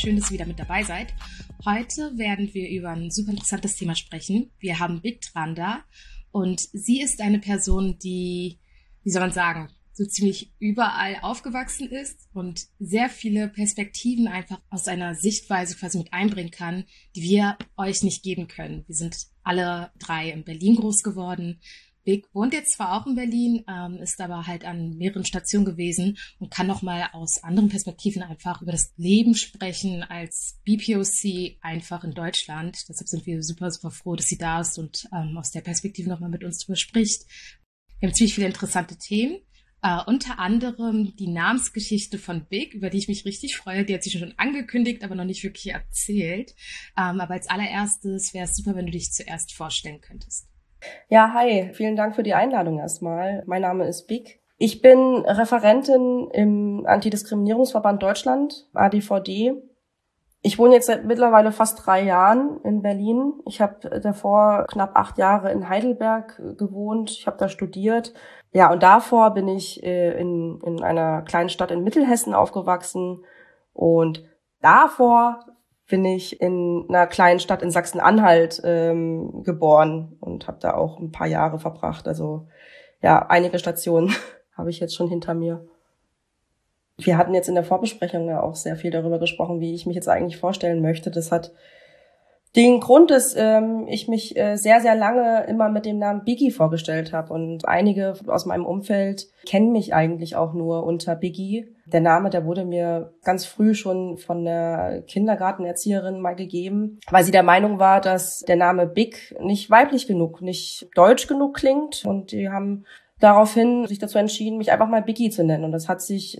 schön, dass ihr wieder mit dabei seid. Heute werden wir über ein super interessantes Thema sprechen. Wir haben Big dran da und sie ist eine Person, die, wie soll man sagen, so ziemlich überall aufgewachsen ist und sehr viele Perspektiven einfach aus einer Sichtweise quasi mit einbringen kann, die wir euch nicht geben können. Wir sind alle drei in Berlin groß geworden. Big wohnt jetzt zwar auch in Berlin, ist aber halt an mehreren Stationen gewesen und kann nochmal aus anderen Perspektiven einfach über das Leben sprechen als BPOC einfach in Deutschland. Deshalb sind wir super, super froh, dass sie da ist und aus der Perspektive nochmal mit uns drüber spricht. Wir haben ziemlich viele interessante Themen. Unter anderem die Namensgeschichte von Big, über die ich mich richtig freue. Die hat sie schon angekündigt, aber noch nicht wirklich erzählt. Aber als allererstes wäre es super, wenn du dich zuerst vorstellen könntest. Ja, hi. Vielen Dank für die Einladung erstmal. Mein Name ist Big. Ich bin Referentin im Antidiskriminierungsverband Deutschland, ADVD. Ich wohne jetzt seit mittlerweile fast 3 Jahren in Berlin. Ich habe davor knapp 8 Jahre in Heidelberg gewohnt. Ich habe da studiert. Ja, und davor bin ich in einer kleinen Stadt in Mittelhessen aufgewachsen. Und davor bin ich in einer kleinen Stadt in Sachsen-Anhalt geboren und habe da auch ein paar Jahre verbracht. Also ja, einige Stationen habe ich jetzt schon hinter mir. Wir hatten jetzt in der Vorbesprechung ja auch sehr viel darüber gesprochen, wie ich mich jetzt eigentlich vorstellen möchte. Das hat den Grund, dass ich mich sehr, sehr lange immer mit dem Namen Biggie vorgestellt habe. Und einige aus meinem Umfeld kennen mich eigentlich auch nur unter Biggie. Der Name, der wurde mir ganz früh schon von der Kindergartenerzieherin mal gegeben, weil sie der Meinung war, dass der Name Big nicht weiblich genug, nicht deutsch genug klingt. Und die haben daraufhin sich dazu entschieden, mich einfach mal Biggie zu nennen. Und das hat sich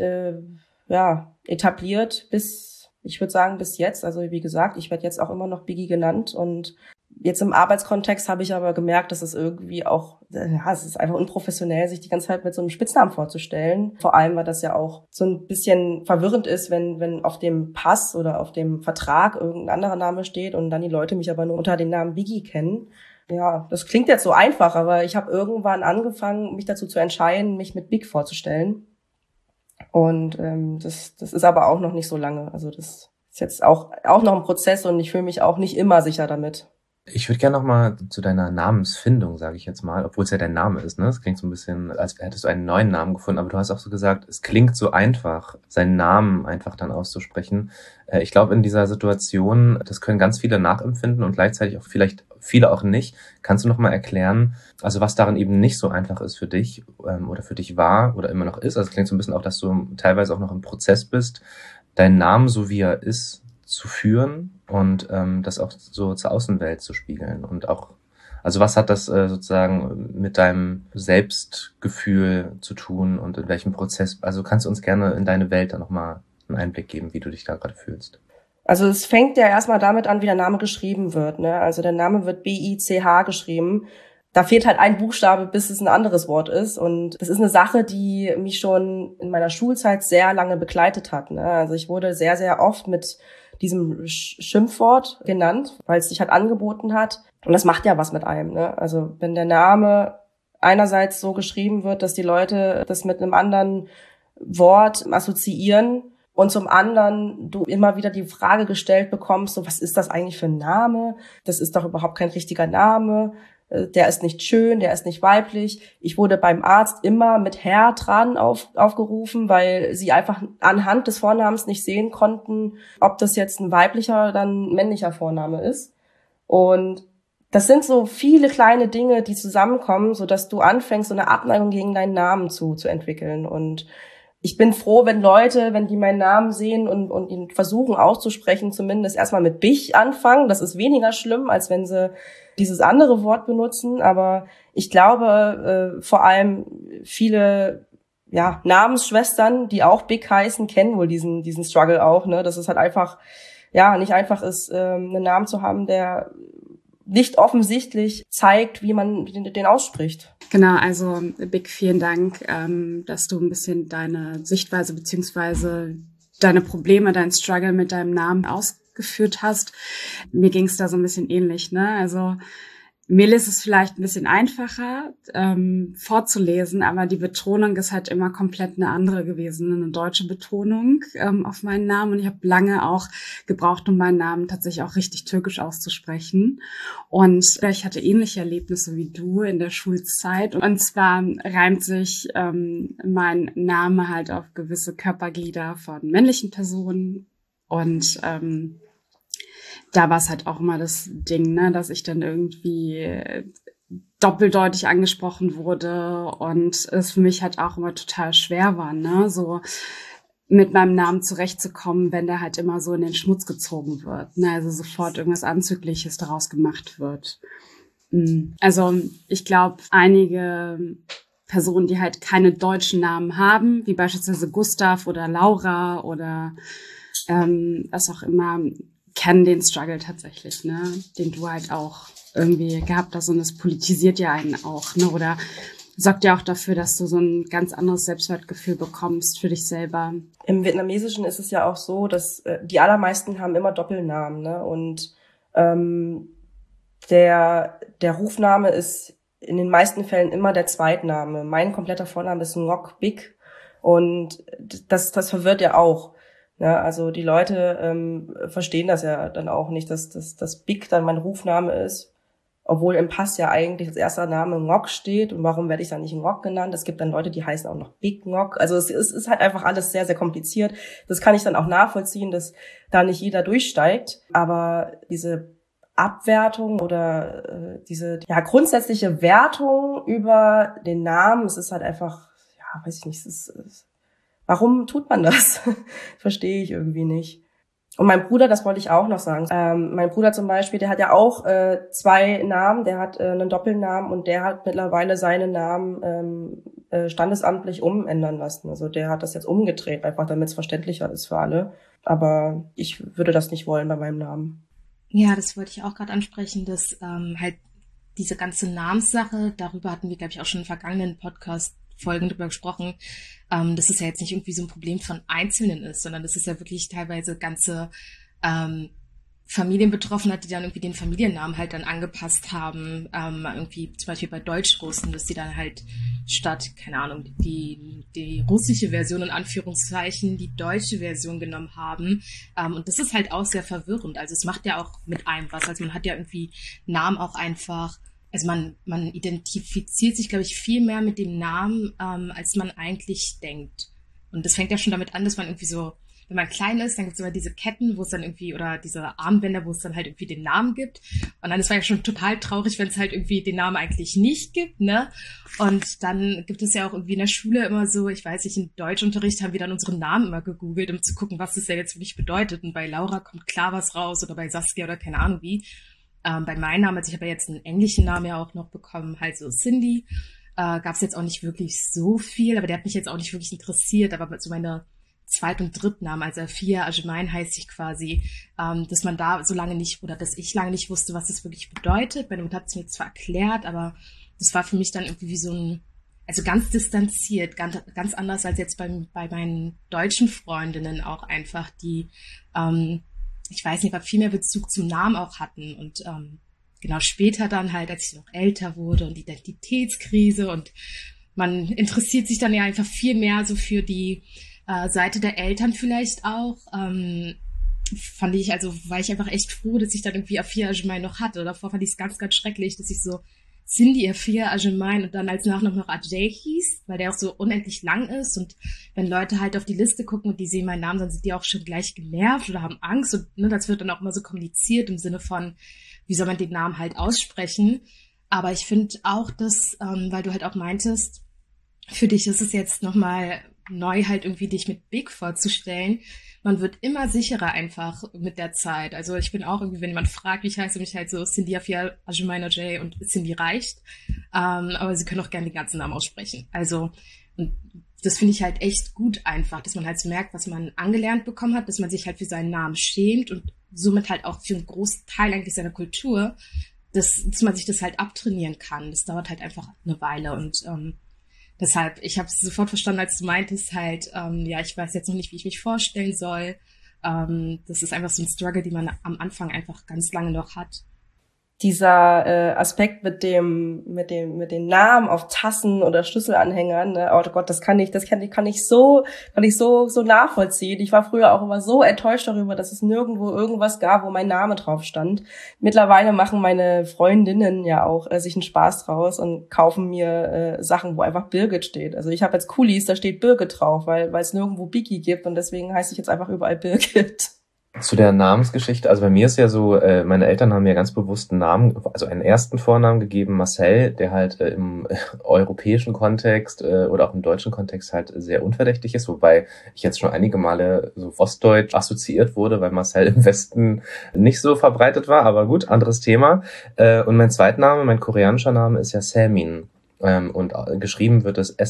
etabliert ich würde sagen, bis jetzt. Also wie gesagt, ich werde jetzt auch immer noch Biggie genannt. Und jetzt im Arbeitskontext habe ich aber gemerkt, dass es irgendwie auch, es ist einfach unprofessionell, sich die ganze Zeit mit so einem Spitznamen vorzustellen. Vor allem, weil das ja auch so ein bisschen verwirrend ist, wenn auf dem Pass oder auf dem Vertrag irgendein anderer Name steht und dann die Leute mich aber nur unter dem Namen Biggie kennen. Ja, das klingt jetzt so einfach, aber ich habe irgendwann angefangen, mich dazu zu entscheiden, mich mit Big vorzustellen. Und das ist aber auch noch nicht so lange. Also das ist jetzt auch noch ein Prozess und ich fühle mich auch nicht immer sicher damit. Ich würde gerne nochmal zu deiner Namensfindung, sage ich jetzt mal, obwohl es ja dein Name ist, ne? Es klingt so ein bisschen, als hättest du einen neuen Namen gefunden, aber du hast auch so gesagt, es klingt so einfach, seinen Namen einfach dann auszusprechen. Ich glaube, in dieser Situation, das können ganz viele nachempfinden und gleichzeitig auch vielleicht viele auch nicht. Kannst du nochmal erklären, also was daran eben nicht so einfach ist für dich oder für dich war oder immer noch ist? Also es klingt so ein bisschen auch, dass du teilweise auch noch im Prozess bist, deinen Namen, so wie er ist, zu führen und das auch so zur Außenwelt zu spiegeln und auch, also was hat das sozusagen mit deinem Selbstgefühl zu tun und in welchem Prozess, also kannst du uns gerne in deine Welt da nochmal einen Einblick geben, wie du dich da gerade fühlst? Also es fängt ja erstmal damit an, wie der Name geschrieben wird, ne? Also der Name wird B-I-C-H geschrieben. Da fehlt halt ein Buchstabe, bis es ein anderes Wort ist. Und das ist eine Sache, die mich schon in meiner Schulzeit sehr lange begleitet hat, ne? Also ich wurde sehr, sehr oft mit diesem Schimpfwort genannt, weil es sich halt angeboten hat. Und das macht ja was mit einem, ne? Also wenn der Name einerseits so geschrieben wird, dass die Leute das mit einem anderen Wort assoziieren und zum anderen du immer wieder die Frage gestellt bekommst, so was ist das eigentlich für ein Name? Das ist doch überhaupt kein richtiger Name. Der ist nicht schön, der ist nicht weiblich. Ich wurde beim Arzt immer mit Herr dran aufgerufen, weil sie einfach anhand des Vornamens nicht sehen konnten, ob das jetzt ein weiblicher oder ein männlicher Vorname ist. Und das sind so viele kleine Dinge, die zusammenkommen, so dass du anfängst, so eine Abneigung gegen deinen Namen zu entwickeln. Und ich bin froh, wenn Leute, wenn die meinen Namen sehen und ihn versuchen auszusprechen, zumindest erstmal mit Bich anfangen. Das ist weniger schlimm, als wenn sie dieses andere Wort benutzen. Aber ich glaube, vor allem viele Namensschwestern, die auch Big heißen, kennen wohl diesen Struggle auch, ne? Dass es halt einfach nicht einfach ist, einen Namen zu haben, der nicht offensichtlich zeigt, wie man den ausspricht. Genau, also Big, vielen Dank, dass du ein bisschen deine Sichtweise beziehungsweise deine Probleme, dein Struggle mit deinem Namen ausgeführt hast. Mir ging es da so ein bisschen ähnlich, ne? Also Melis ist vielleicht ein bisschen einfacher vorzulesen, aber die Betonung ist halt immer komplett eine andere gewesen, eine deutsche Betonung auf meinen Namen. Und ich habe lange auch gebraucht, um meinen Namen tatsächlich auch richtig türkisch auszusprechen. Und ich hatte ähnliche Erlebnisse wie du in der Schulzeit. Und zwar reimt sich mein Name halt auf gewisse Körperglieder von männlichen Personen. Und da war es halt auch immer das Ding, ne, dass ich dann irgendwie doppeldeutig angesprochen wurde und es für mich halt auch immer total schwer war, ne, so mit meinem Namen zurechtzukommen, wenn der halt immer so in den Schmutz gezogen wird, ne, also sofort irgendwas Anzügliches daraus gemacht wird. Also ich glaube, einige Personen, die halt keine deutschen Namen haben, wie beispielsweise Gustav oder Laura oder was auch immer, kennen den Struggle tatsächlich, ne, den du halt auch irgendwie gehabt hast, und das politisiert ja einen auch, ne, oder sorgt ja auch dafür, dass du so ein ganz anderes Selbstwertgefühl bekommst für dich selber. Im Vietnamesischen ist es ja auch so, dass die allermeisten haben immer Doppelnamen, ne, und der Rufname ist in den meisten Fällen immer der Zweitname. Mein kompletter Vorname ist Ngoc Big, und das verwirrt ja auch. Ja, also die Leute verstehen das ja dann auch nicht, dass das Big dann mein Rufname ist, obwohl im Pass ja eigentlich als erster Name Ngoc steht. Und warum werde ich dann nicht Ngoc genannt? Es gibt dann Leute, die heißen auch noch Big Ngoc. Also es ist halt einfach alles sehr, sehr kompliziert. Das kann ich dann auch nachvollziehen, dass da nicht jeder durchsteigt. Aber diese Abwertung oder diese grundsätzliche Wertung über den Namen, es ist halt einfach, weiß ich nicht, warum tut man das? Verstehe ich irgendwie nicht. Und mein Bruder, das wollte ich auch noch sagen. Mein Bruder zum Beispiel, der hat ja auch 2 Namen. Der hat einen Doppelnamen, und der hat mittlerweile seinen Namen standesamtlich umändern lassen. Also der hat das jetzt umgedreht, einfach damit es verständlicher ist für alle. Aber ich würde das nicht wollen bei meinem Namen. Ja, das wollte ich auch gerade ansprechen, dass halt diese ganze Namenssache, darüber hatten wir, glaube ich, auch schon in vergangenen Podcast-Folgen drüber gesprochen, dass es ja jetzt nicht irgendwie so ein Problem von Einzelnen ist, sondern dass es ja wirklich teilweise ganze Familien betroffen hat, die dann irgendwie den Familiennamen halt dann angepasst haben, irgendwie zum Beispiel bei Deutschrussen, dass die dann halt statt, keine Ahnung, die russische Version in Anführungszeichen die deutsche Version genommen haben, und das ist halt auch sehr verwirrend, also es macht ja auch mit einem was, also man hat ja irgendwie Namen auch einfach, also man identifiziert sich, glaube ich, viel mehr mit dem Namen, als man eigentlich denkt. Und das fängt ja schon damit an, dass man irgendwie so, wenn man klein ist, dann gibt es immer diese Ketten, wo es dann irgendwie, oder diese Armbänder, wo es dann halt irgendwie den Namen gibt. Und dann ist es ja schon total traurig, wenn es halt irgendwie den Namen eigentlich nicht gibt, ne? Und dann gibt es ja auch irgendwie in der Schule immer so, ich weiß nicht, im Deutschunterricht haben wir dann unseren Namen immer gegoogelt, um zu gucken, was das ja jetzt wirklich bedeutet. Und bei Laura kommt klar was raus, oder bei Saskia oder keine Ahnung wie. Bei meinem Namen, also ich habe ja jetzt einen englischen Namen ja auch noch bekommen, halt so Cindy, gab es jetzt auch nicht wirklich so viel, aber der hat mich jetzt auch nicht wirklich interessiert, aber so meine Zweit- und Drittnamen, also Afia Ajemain heißt ich quasi, dass man da so lange nicht, oder dass ich lange nicht wusste, was das wirklich bedeutet. Meine Mutter hat es mir zwar erklärt, aber das war für mich dann irgendwie wie so ein, also ganz distanziert, ganz anders als jetzt bei meinen deutschen Freundinnen auch einfach, die ich weiß nicht, aber viel mehr Bezug zum Namen auch hatten. Und genau später dann halt, als ich noch älter wurde und Identitätskrise, und man interessiert sich dann ja einfach viel mehr so für die Seite der Eltern vielleicht auch. War ich einfach echt froh, dass ich dann irgendwie Afia Ajemain noch hatte. Davor fand ich es ganz, ganz schrecklich, dass ich so Cindy Afia Ajemain und dann als Nachname noch Ajay hieß, weil der auch so unendlich lang ist, und wenn Leute halt auf die Liste gucken und die sehen meinen Namen, dann sind die auch schon gleich genervt oder haben Angst, und ne, das wird dann auch immer so kommuniziert im Sinne von, wie soll man den Namen halt aussprechen. Aber ich finde auch, dass, weil du halt auch meintest, für dich ist es jetzt nochmal neu halt irgendwie dich mit Big vorzustellen. Man wird immer sicherer einfach mit der Zeit. Also ich bin auch irgendwie, wenn jemand fragt, wie ich heiße, mich halt so Cindy Afia Ajemain Ajay und Cindy reicht. Aber sie können auch gerne den ganzen Namen aussprechen. Also und das finde ich halt echt gut einfach, dass man halt so merkt, was man angelernt bekommen hat, dass man sich halt für seinen Namen schämt und somit halt auch für einen großen Teil eigentlich seiner Kultur, dass man sich das halt abtrainieren kann. Das dauert halt einfach eine Weile, und deshalb, ich habe es sofort verstanden, als du meintest halt, ich weiß jetzt noch nicht, wie ich mich vorstellen soll. Das ist einfach so ein Struggle, den man am Anfang einfach ganz lange noch hat. dieser Aspekt mit den Namen auf Tassen oder Schlüsselanhängern, ne? Oh Gott, das kann ich so nachvollziehen. Ich war früher auch immer so enttäuscht darüber, dass es nirgendwo irgendwas gab, wo mein Name drauf stand. Mittlerweile machen meine Freundinnen ja auch sich einen Spaß draus und kaufen mir Sachen, wo einfach Birgit steht. Also ich habe jetzt Kulis, da steht Birgit drauf, weil es nirgendwo Biggie gibt und deswegen heiße ich jetzt einfach überall Birgit. Zu der Namensgeschichte, also bei mir ist ja so, meine Eltern haben mir ganz bewusst einen Namen, also einen ersten Vornamen gegeben, Marcel, der halt im europäischen Kontext oder auch im deutschen Kontext halt sehr unverdächtig ist, wobei ich jetzt schon einige Male so ostdeutsch assoziiert wurde, weil Marcel im Westen nicht so verbreitet war, aber gut, anderes Thema. Und mein Zweitname, mein koreanischer Name ist ja Saemin. Und geschrieben wird es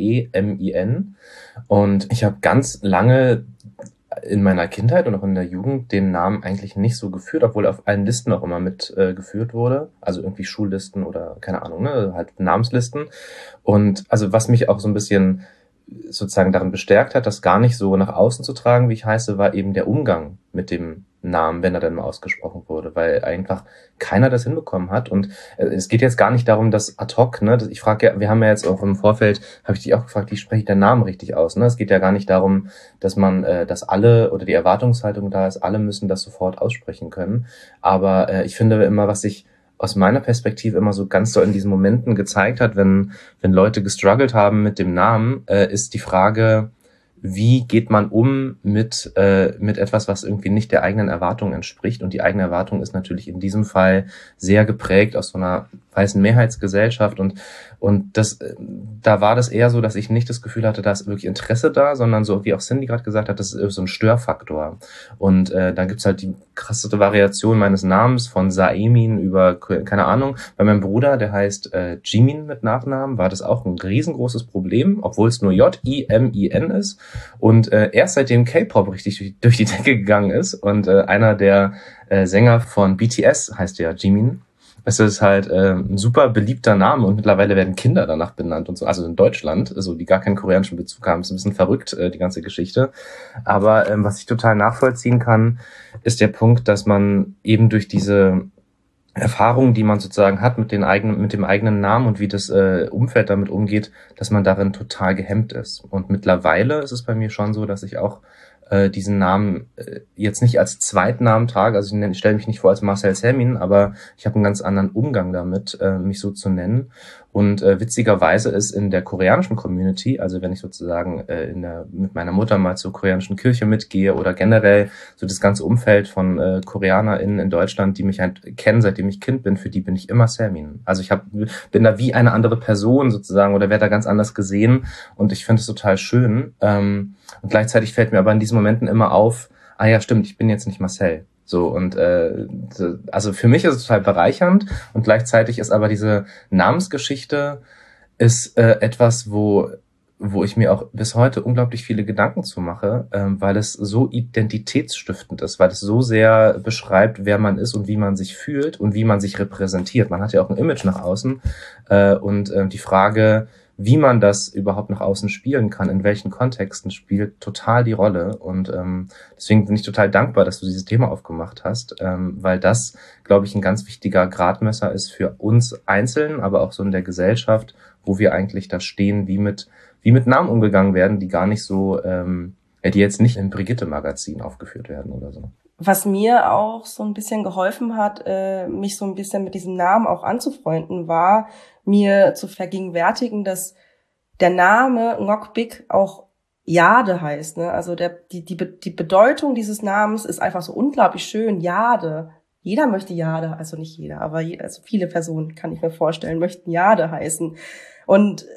Saemin. Und ich habe ganz lange in meiner Kindheit und auch in der Jugend den Namen eigentlich nicht so geführt, obwohl er auf allen Listen auch immer mit geführt wurde. Also irgendwie Schullisten oder keine Ahnung, ne, halt Namenslisten. Und also was mich auch so ein bisschen sozusagen darin bestärkt hat, das gar nicht so nach außen zu tragen, wie ich heiße, war eben der Umgang mit dem Namen, wenn er dann mal ausgesprochen wurde, weil einfach keiner das hinbekommen hat. Und es geht jetzt gar nicht darum, dass ad hoc, ne, ich frage ja, wir haben ja jetzt auch im Vorfeld, habe ich dich auch gefragt, wie spreche ich den Namen richtig aus, ne? Es geht ja gar nicht darum, dass man, dass alle oder die Erwartungshaltung da ist, alle müssen das sofort aussprechen können. Aber ich finde immer, was sich aus meiner Perspektive immer so ganz so in diesen Momenten gezeigt hat, wenn Leute gestruggelt haben mit dem Namen, ist die Frage, wie geht man um mit etwas, was irgendwie nicht der eigenen Erwartung entspricht? Und die eigene Erwartung ist natürlich in diesem Fall sehr geprägt aus so einer weißen Mehrheitsgesellschaft und das, da war das eher so, dass ich nicht das Gefühl hatte, da ist wirklich Interesse da, sondern so, wie auch Cindy gerade gesagt hat, das ist so ein Störfaktor. Und dann gibt's halt die krasseste Variation meines Namens von Saemin über, keine Ahnung, bei meinem Bruder, der heißt Jimin mit Nachnamen, war das auch ein riesengroßes Problem, obwohl es nur Jimin ist. Und erst seitdem K-Pop richtig durch die Decke gegangen ist und einer der Sänger von BTS heißt ja Jimin. Es ist halt ein super beliebter Name und mittlerweile werden Kinder danach benannt und so, also in Deutschland, also die gar keinen koreanischen Bezug haben. Ist ein bisschen verrückt, die ganze Geschichte. Aber was ich total nachvollziehen kann, ist der Punkt, dass man eben durch diese Erfahrungen, die man sozusagen hat mit dem eigenen Namen und wie das Umfeld damit umgeht, dass man darin total gehemmt ist. Und mittlerweile ist es bei mir schon so, dass ich auch diesen Namen jetzt nicht als Zweitnamen trage. Also ich stelle mich nicht vor als Marcel Saemin, aber ich habe einen ganz anderen Umgang damit, mich so zu nennen. Und witzigerweise ist in der koreanischen Community, also wenn ich sozusagen mit meiner Mutter mal zur koreanischen Kirche mitgehe oder generell so das ganze Umfeld von KoreanerInnen in Deutschland, die mich halt kennen, seitdem ich Kind bin, für die bin ich immer Saemin. Also ich bin da wie eine andere Person sozusagen oder werde da ganz anders gesehen und ich finde es total schön. Und gleichzeitig fällt mir aber in diesen Momenten immer auf, ah ja, stimmt, ich bin jetzt nicht Marcel. So, und also für mich ist es total bereichernd und gleichzeitig ist aber diese Namensgeschichte ist etwas, wo ich mir auch bis heute unglaublich viele Gedanken zu mache, weil es so identitätsstiftend ist, weil es so sehr beschreibt, wer man ist und wie man sich fühlt und wie man sich repräsentiert. Man hat ja auch ein Image nach außen und die Frage, wie man das überhaupt nach außen spielen kann, in welchen Kontexten, spielt total die Rolle. Und deswegen bin ich total dankbar, dass du dieses Thema aufgemacht hast, weil das, glaube ich, ein ganz wichtiger Gradmesser ist für uns einzeln, aber auch so in der Gesellschaft, wo wir eigentlich da stehen, wie mit Namen umgegangen werden, die gar nicht so, die jetzt nicht im Brigitte-Magazin aufgeführt werden oder so. Was mir auch so ein bisschen geholfen hat, mich so ein bisschen mit diesem Namen auch anzufreunden, war, mir zu vergegenwärtigen, dass der Name Ngoc-Bik auch Jade heißt. Ne? Also die Bedeutung dieses Namens ist einfach so unglaublich schön. Jade. Jeder möchte Jade, also nicht jeder, aber also viele Personen, kann ich mir vorstellen, möchten Jade heißen. Und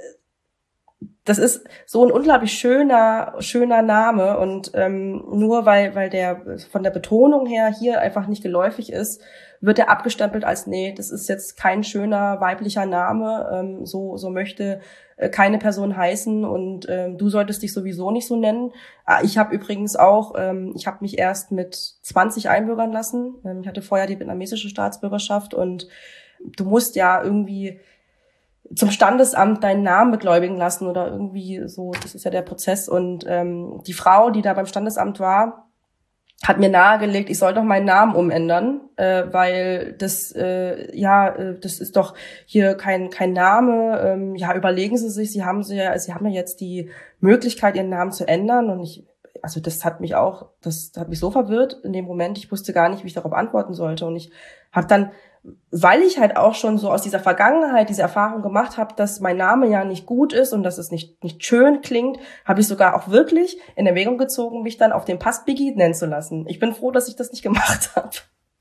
das ist so ein unglaublich schöner Name und nur weil der von der Betonung her hier einfach nicht geläufig ist, wird er abgestempelt als, nee, das ist jetzt kein schöner weiblicher Name, so möchte keine Person heißen und du solltest dich sowieso nicht so nennen. Ich habe übrigens auch, ich habe mich erst mit 20 einbürgern lassen. Ich hatte vorher die vietnamesische Staatsbürgerschaft und du musst ja irgendwie zum Standesamt deinen Namen beglaubigen lassen oder irgendwie so, das ist ja der Prozess. Und die Frau, die da beim Standesamt war, hat mir nahegelegt, ich soll doch meinen Namen umändern, weil das das ist doch hier kein Name. Überlegen Sie sich, Sie haben ja jetzt die Möglichkeit, Ihren Namen zu ändern. Und das hat mich so verwirrt in dem Moment. Ich wusste gar nicht, wie ich darauf antworten sollte. Und ich habe dann, weil ich halt auch schon so aus dieser Vergangenheit diese Erfahrung gemacht habe, dass mein Name ja nicht gut ist und dass es nicht schön klingt, habe ich sogar auch wirklich in Erwägung gezogen, mich dann auf dem Pass Biggie nennen zu lassen. Ich bin froh, dass ich das nicht gemacht habe.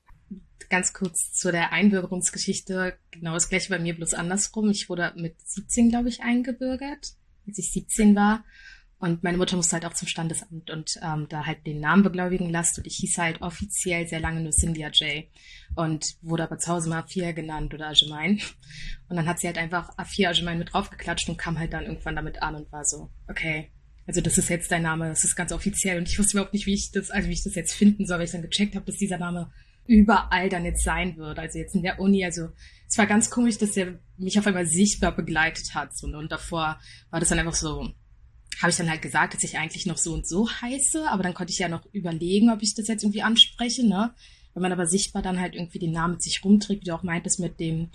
Ganz kurz zu der Einbürgerungsgeschichte. Genau das gleiche bei mir, bloß andersrum. Ich wurde mit 17, glaube ich, eingebürgert, als ich 17 war. Und meine Mutter musste halt auch zum Standesamt und da halt den Namen beglaubigen lassen. Und ich hieß halt offiziell sehr lange nur Cynthia J. Und wurde aber zu Hause mal A4 genannt oder Agemein. Und dann hat sie halt einfach A4 Agemein mit draufgeklatscht und kam halt dann irgendwann damit an und war so, okay, also das ist jetzt dein Name, das ist ganz offiziell. Und ich wusste überhaupt nicht, wie ich das jetzt finden soll, weil ich dann gecheckt habe, dass dieser Name überall dann jetzt sein wird. Also jetzt in der Uni, also es war ganz komisch, dass der mich auf einmal sichtbar begleitet hat. So, und davor war das dann einfach so, habe ich dann halt gesagt, dass ich eigentlich noch so und so heiße, aber dann konnte ich ja noch überlegen, ob ich das jetzt irgendwie anspreche, ne? Wenn man aber sichtbar dann halt irgendwie den Namen mit sich rumträgt, wie du auch meintest mit dem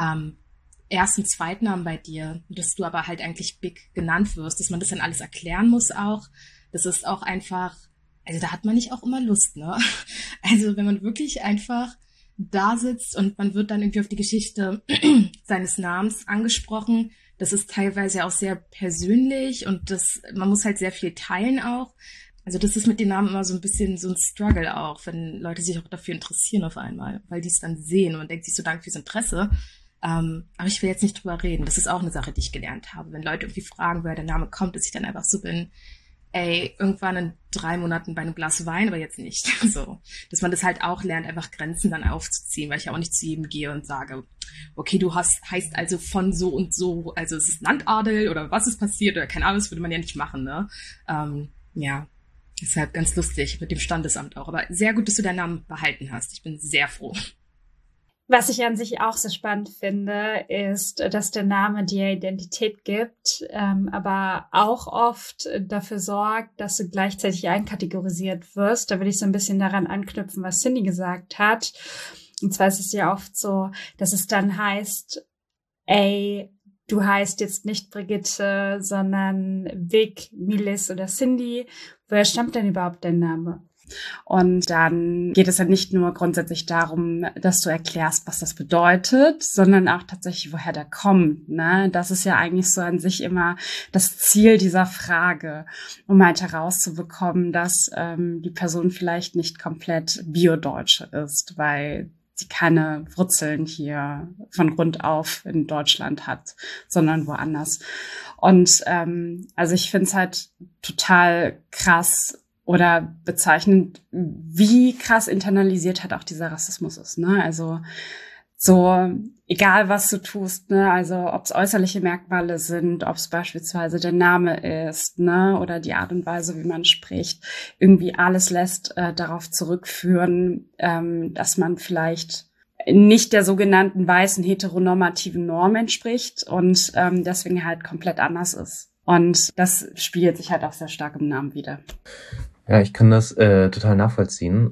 ersten, Zweitnamen bei dir, dass du aber halt eigentlich Big genannt wirst, dass man das dann alles erklären muss auch. Das ist auch einfach, also da hat man nicht auch immer Lust, ne? Also wenn man wirklich einfach da sitzt und man wird dann irgendwie auf die Geschichte seines Namens angesprochen, das ist teilweise auch sehr persönlich und man muss halt sehr viel teilen auch. Also das ist mit den Namen immer so ein bisschen so ein Struggle auch, wenn Leute sich auch dafür interessieren auf einmal, weil die es dann sehen und man denkt sich so, danke fürs Interesse. Aber ich will jetzt nicht drüber reden. Das ist auch eine Sache, die ich gelernt habe. Wenn Leute irgendwie fragen, woher der Name kommt, dass ich dann einfach so bin, irgendwann in 3 Monaten bei einem Glas Wein, aber jetzt nicht. So, dass man das halt auch lernt, einfach Grenzen dann aufzuziehen, weil ich ja auch nicht zu jedem gehe und sage, okay, du heißt also von so und so, also es ist Landadel oder was ist passiert oder keine Ahnung, das würde man ja nicht machen, ne? Ja, deshalb ganz lustig mit dem Standesamt auch. Aber sehr gut, dass du deinen Namen behalten hast. Ich bin sehr froh. Was ich an sich auch sehr spannend finde, ist, dass der Name dir Identität gibt, aber auch oft dafür sorgt, dass du gleichzeitig einkategorisiert wirst. Da will ich so ein bisschen daran anknüpfen, was Cindy gesagt hat. Und zwar ist es ja oft so, dass es dann heißt, du heißt jetzt nicht Brigitte, sondern Vic, Milis oder Cindy. Woher stammt denn überhaupt dein Name? Und dann geht es ja nicht nur grundsätzlich darum, dass du erklärst, was das bedeutet, sondern auch tatsächlich, woher der kommt, ne? Das ist ja eigentlich so an sich immer das Ziel dieser Frage, um halt herauszubekommen, dass die Person vielleicht nicht komplett Bio-Deutsche ist, weil sie keine Wurzeln hier von Grund auf in Deutschland hat, sondern woanders. Und also ich finde es halt total krass, oder bezeichnend, wie krass internalisiert halt auch dieser Rassismus ist, ne? Also so, egal was du tust, ne? Also ob es äußerliche Merkmale sind, ob es beispielsweise der Name ist, ne? Oder die Art und Weise, wie man spricht, irgendwie alles lässt darauf zurückführen, dass man vielleicht nicht der sogenannten weißen heteronormativen Norm entspricht und deswegen halt komplett anders ist. Und das spiegelt sich halt auch sehr stark im Namen wider. Ja, ich kann das total nachvollziehen.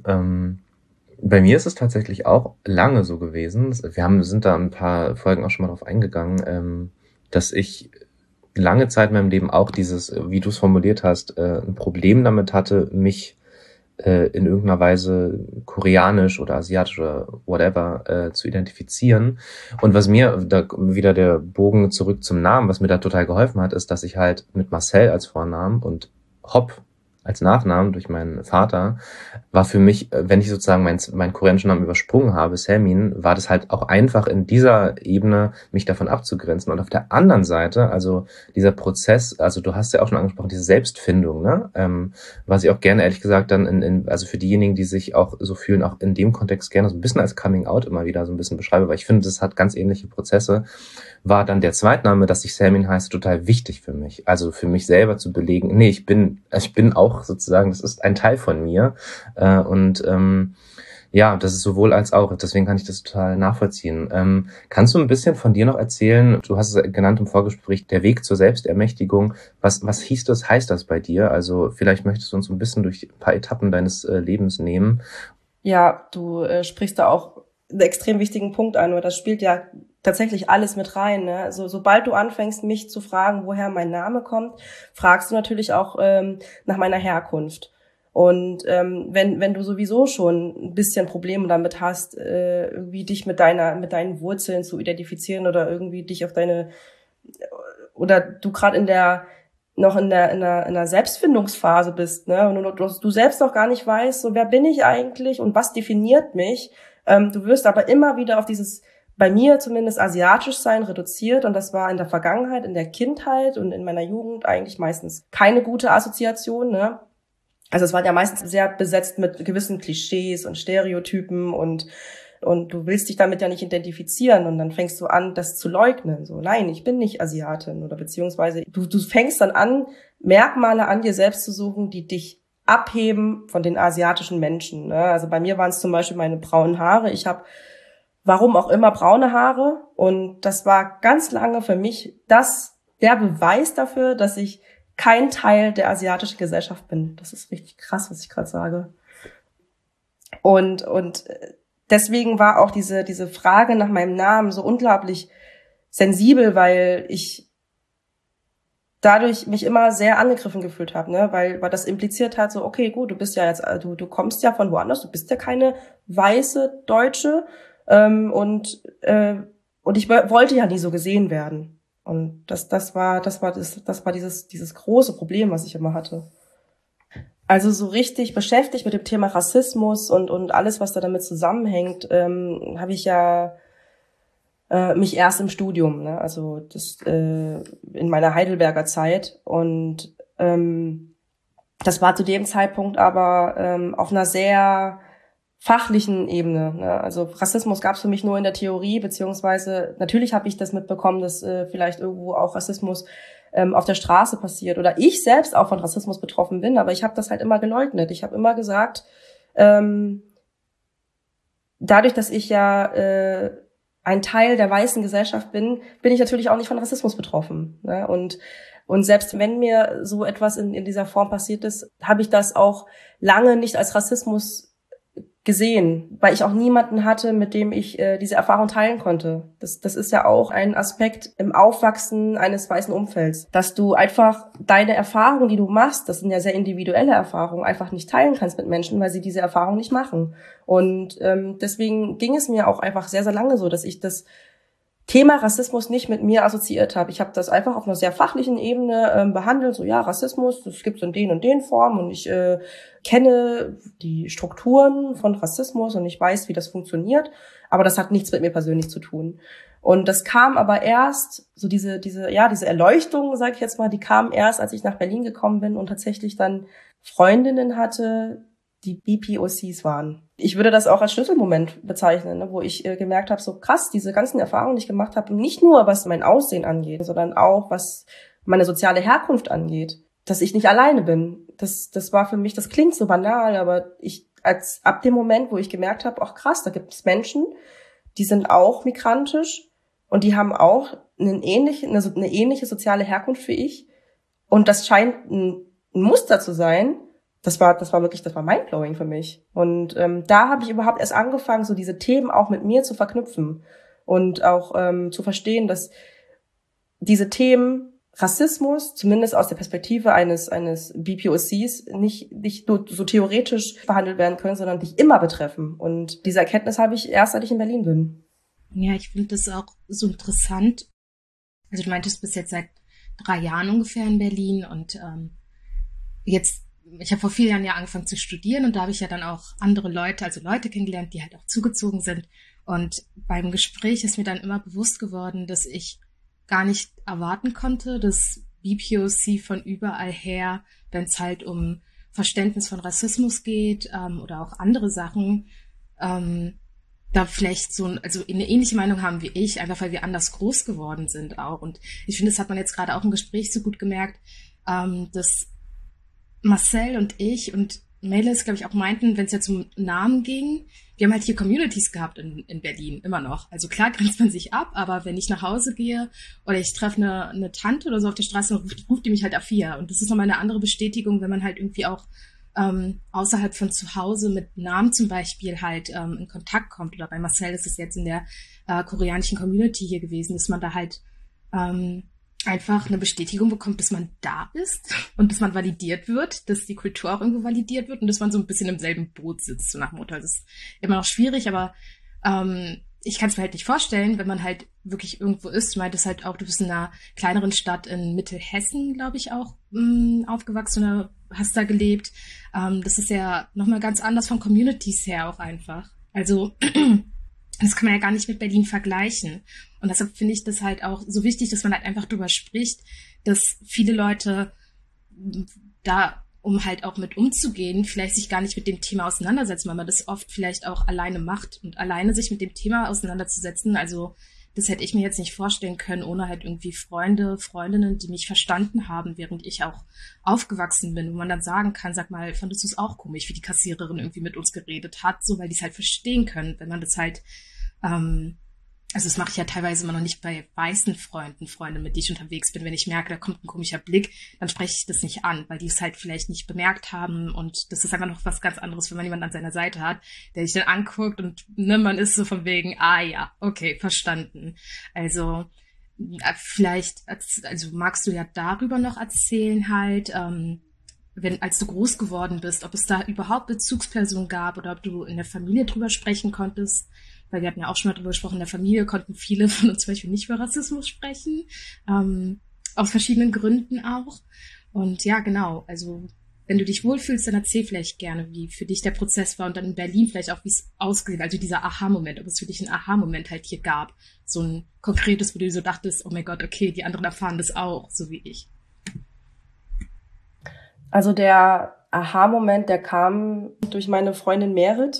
Bei mir ist es tatsächlich auch lange so gewesen. Sind da ein paar Folgen auch schon mal drauf eingegangen, dass ich lange Zeit in meinem Leben auch dieses, wie du es formuliert hast, ein Problem damit hatte, mich in irgendeiner Weise koreanisch oder asiatisch oder whatever zu identifizieren. Und was mir, da wieder der Bogen zurück zum Namen, was mir da total geholfen hat, ist, dass ich halt mit Marcel als Vornamen und Hop als Nachnamen durch meinen Vater, war für mich, wenn ich sozusagen meinen koreanischen Namen übersprungen habe, Semin, war das halt auch einfach in dieser Ebene, mich davon abzugrenzen. Und auf der anderen Seite, also dieser Prozess, also du hast ja auch schon angesprochen, diese Selbstfindung, ne? Was ich auch gerne, ehrlich gesagt, dann also für diejenigen, die sich auch so fühlen, auch in dem Kontext gerne so ein bisschen als Coming Out immer wieder so ein bisschen beschreibe, weil ich finde, das hat ganz ähnliche Prozesse, war dann der Zweitname, dass ich Semin heiße, total wichtig für mich. Also für mich selber zu belegen, nee, ich bin auch sozusagen, das ist ein Teil von mir. Ja, das ist sowohl als auch. Deswegen kann ich das total nachvollziehen. Kannst du ein bisschen von dir noch erzählen? Du hast es genannt im Vorgespräch, der Weg zur Selbstermächtigung. Was heißt das bei dir? Also vielleicht möchtest du uns ein bisschen durch ein paar Etappen deines Lebens nehmen. Ja, du sprichst da auch einen extrem wichtigen Punkt an, weil das spielt ja tatsächlich alles mit rein. Ne? Also sobald du anfängst, mich zu fragen, woher mein Name kommt, fragst du natürlich auch nach meiner Herkunft. Und wenn du sowieso schon ein bisschen Probleme damit hast, irgendwie dich mit deinen Wurzeln zu identifizieren oder irgendwie dich auf oder du gerade noch in einer Selbstfindungsphase bist, ne, und du selbst noch gar nicht weißt, so wer bin ich eigentlich und was definiert mich, du wirst aber immer wieder auf dieses, bei mir zumindest, asiatisch sein reduziert, und das war in der Vergangenheit, in der Kindheit und in meiner Jugend eigentlich meistens keine gute Assoziation, ne. Also es war ja meistens sehr besetzt mit gewissen Klischees und Stereotypen und du willst dich damit ja nicht identifizieren, und dann fängst du an, das zu leugnen. So, nein, ich bin nicht Asiatin, oder beziehungsweise du fängst dann an, Merkmale an dir selbst zu suchen, die dich abheben von den asiatischen Menschen. Ne? Also bei mir waren es zum Beispiel meine braunen Haare. Ich habe, warum auch immer, braune Haare, und das war ganz lange für mich der Beweis dafür, dass ich kein Teil der asiatischen Gesellschaft bin. Das ist richtig krass, was ich gerade sage. Und deswegen war auch diese Frage nach meinem Namen so unglaublich sensibel, weil ich dadurch mich immer sehr angegriffen gefühlt habe, ne, weil das impliziert hat so, okay, gut, du bist ja jetzt, du kommst ja von woanders, du bist ja keine weiße Deutsche, und ich wollte ja nie so gesehen werden. Und das war dieses große Problem, was ich immer hatte. Also so richtig beschäftigt mit dem Thema Rassismus und alles, was da damit zusammenhängt, habe ich ja mich erst im Studium, ne? Also das in meiner Heidelberger Zeit, und das war zu dem Zeitpunkt aber auf einer sehr fachlichen Ebene. Ne? Also Rassismus gab es für mich nur in der Theorie, beziehungsweise natürlich habe ich das mitbekommen, dass vielleicht irgendwo auch Rassismus auf der Straße passiert oder ich selbst auch von Rassismus betroffen bin, aber ich habe das halt immer geleugnet. Ich habe immer gesagt, dadurch, dass ich ja ein Teil der weißen Gesellschaft bin ich natürlich auch nicht von Rassismus betroffen. Ne? Und selbst wenn mir so etwas in dieser Form passiert ist, habe ich das auch lange nicht als Rassismus gesehen, weil ich auch niemanden hatte, mit dem ich diese Erfahrung teilen konnte. Das ist ja auch ein Aspekt im Aufwachsen eines weißen Umfelds, dass du einfach deine Erfahrungen, die du machst, das sind ja sehr individuelle Erfahrungen, einfach nicht teilen kannst mit Menschen, weil sie diese Erfahrung nicht machen. Und deswegen ging es mir auch einfach sehr, sehr lange so, dass ich das Thema Rassismus nicht mit mir assoziiert habe. Ich habe das einfach auf einer sehr fachlichen Ebene behandelt. So, ja, Rassismus, das gibt's in den und den Formen, und ich kenne die Strukturen von Rassismus und ich weiß, wie das funktioniert, aber das hat nichts mit mir persönlich zu tun. Und das kam aber erst, so diese Erleuchtung, sage ich jetzt mal, die kam erst, als ich nach Berlin gekommen bin und tatsächlich dann Freundinnen hatte, die BPOCs waren. Ich würde das auch als Schlüsselmoment bezeichnen, ne, wo ich gemerkt habe, so krass, diese ganzen Erfahrungen, die ich gemacht habe, nicht nur was mein Aussehen angeht, sondern auch was meine soziale Herkunft angeht, dass ich nicht alleine bin. Das war für mich, das klingt so banal, aber ab dem Moment, wo ich gemerkt habe, ach krass, da gibt es Menschen, die sind auch migrantisch und die haben auch eine ähnliche soziale Herkunft wie ich, und das scheint ein Muster zu sein. Das war mindblowing für mich. Und da habe ich überhaupt erst angefangen, so diese Themen auch mit mir zu verknüpfen und auch zu verstehen, dass diese Themen Rassismus, zumindest aus der Perspektive eines BPOCs, nicht nur so theoretisch behandelt werden können, sondern dich immer betreffen. Und diese Erkenntnis habe ich erst, seit ich in Berlin bin. Ja, ich finde das auch so interessant. Also du meintest, bis jetzt seit 3 Jahren ungefähr in Berlin, und ich habe vor 4 Jahren ja angefangen zu studieren, und da habe ich ja dann auch andere Leute, also Leute kennengelernt, die halt auch zugezogen sind. Und beim Gespräch ist mir dann immer bewusst geworden, dass ich gar nicht erwarten konnte, dass BPOC von überall her, wenn es halt um Verständnis von Rassismus geht oder auch andere Sachen, da vielleicht also eine ähnliche Meinung haben wie ich, einfach weil wir anders groß geworden sind auch. Und ich finde, das hat man jetzt gerade auch im Gespräch so gut gemerkt, dass Marcel und ich und Melis, glaube ich, auch meinten, wenn es jetzt um Namen ging, wir haben halt hier Communities gehabt in Berlin, immer noch. Also klar grenzt man sich ab, aber wenn ich nach Hause gehe oder ich treffe eine Tante oder so auf der Straße, ruft die mich halt Afia. Und das ist nochmal eine andere Bestätigung, wenn man halt irgendwie auch außerhalb von zu Hause mit Namen zum Beispiel halt in Kontakt kommt. Oder bei Marcel ist es jetzt in der koreanischen Community hier gewesen, dass man da halt einfach eine Bestätigung bekommt, dass man da ist und dass man validiert wird, dass die Kultur auch irgendwo validiert wird und dass man so ein bisschen im selben Boot sitzt, so nach dem Motto. Das ist immer noch schwierig, aber ich kann es mir halt nicht vorstellen, wenn man halt wirklich irgendwo ist. Du meintest halt auch, du bist in einer kleineren Stadt in Mittelhessen, glaube ich, auch aufgewachsen oder hast da gelebt. Das ist ja nochmal ganz anders von Communities her auch einfach. Also das kann man ja gar nicht mit Berlin vergleichen. Und deshalb finde ich das halt auch so wichtig, dass man halt einfach drüber spricht, dass viele Leute da, um halt auch mit umzugehen, vielleicht sich gar nicht mit dem Thema auseinandersetzen, weil man das oft vielleicht auch alleine macht. Und alleine sich mit dem Thema auseinanderzusetzen, also das hätte ich mir jetzt nicht vorstellen können, ohne halt irgendwie Freunde, Freundinnen, die mich verstanden haben, während ich auch aufgewachsen bin, wo man dann sagen kann, sag mal, fandest du es auch komisch, wie die Kassiererin irgendwie mit uns geredet hat, so, weil die es halt verstehen können, wenn man das halt, also das mache ich ja teilweise immer noch nicht bei weißen Freundinnen, mit denen ich unterwegs bin. Wenn ich merke, da kommt ein komischer Blick, dann spreche ich das nicht an, weil die es halt vielleicht nicht bemerkt haben. Und das ist einfach noch was ganz anderes, wenn man jemanden an seiner Seite hat, der sich dann anguckt und ne, man ist so von wegen, ah ja, okay, verstanden. Also vielleicht, also magst du ja darüber noch erzählen halt, als du groß geworden bist, ob es da überhaupt Bezugspersonen gab oder ob du in der Familie drüber sprechen konntest. Weil wir hatten ja auch schon mal drüber gesprochen, in der Familie konnten viele von uns zum Beispiel nicht über Rassismus sprechen, aus verschiedenen Gründen auch. Und ja, genau, also wenn du dich wohlfühlst, dann erzähl vielleicht gerne, wie für dich der Prozess war und dann in Berlin vielleicht auch, wie es ausgesehen hat, also dieser Aha-Moment, ob es für dich einen Aha-Moment halt hier gab, so ein konkretes, wo du so dachtest, oh mein Gott, okay, die anderen erfahren das auch, so wie ich. Also der Aha-Moment, der kam durch meine Freundin Merit,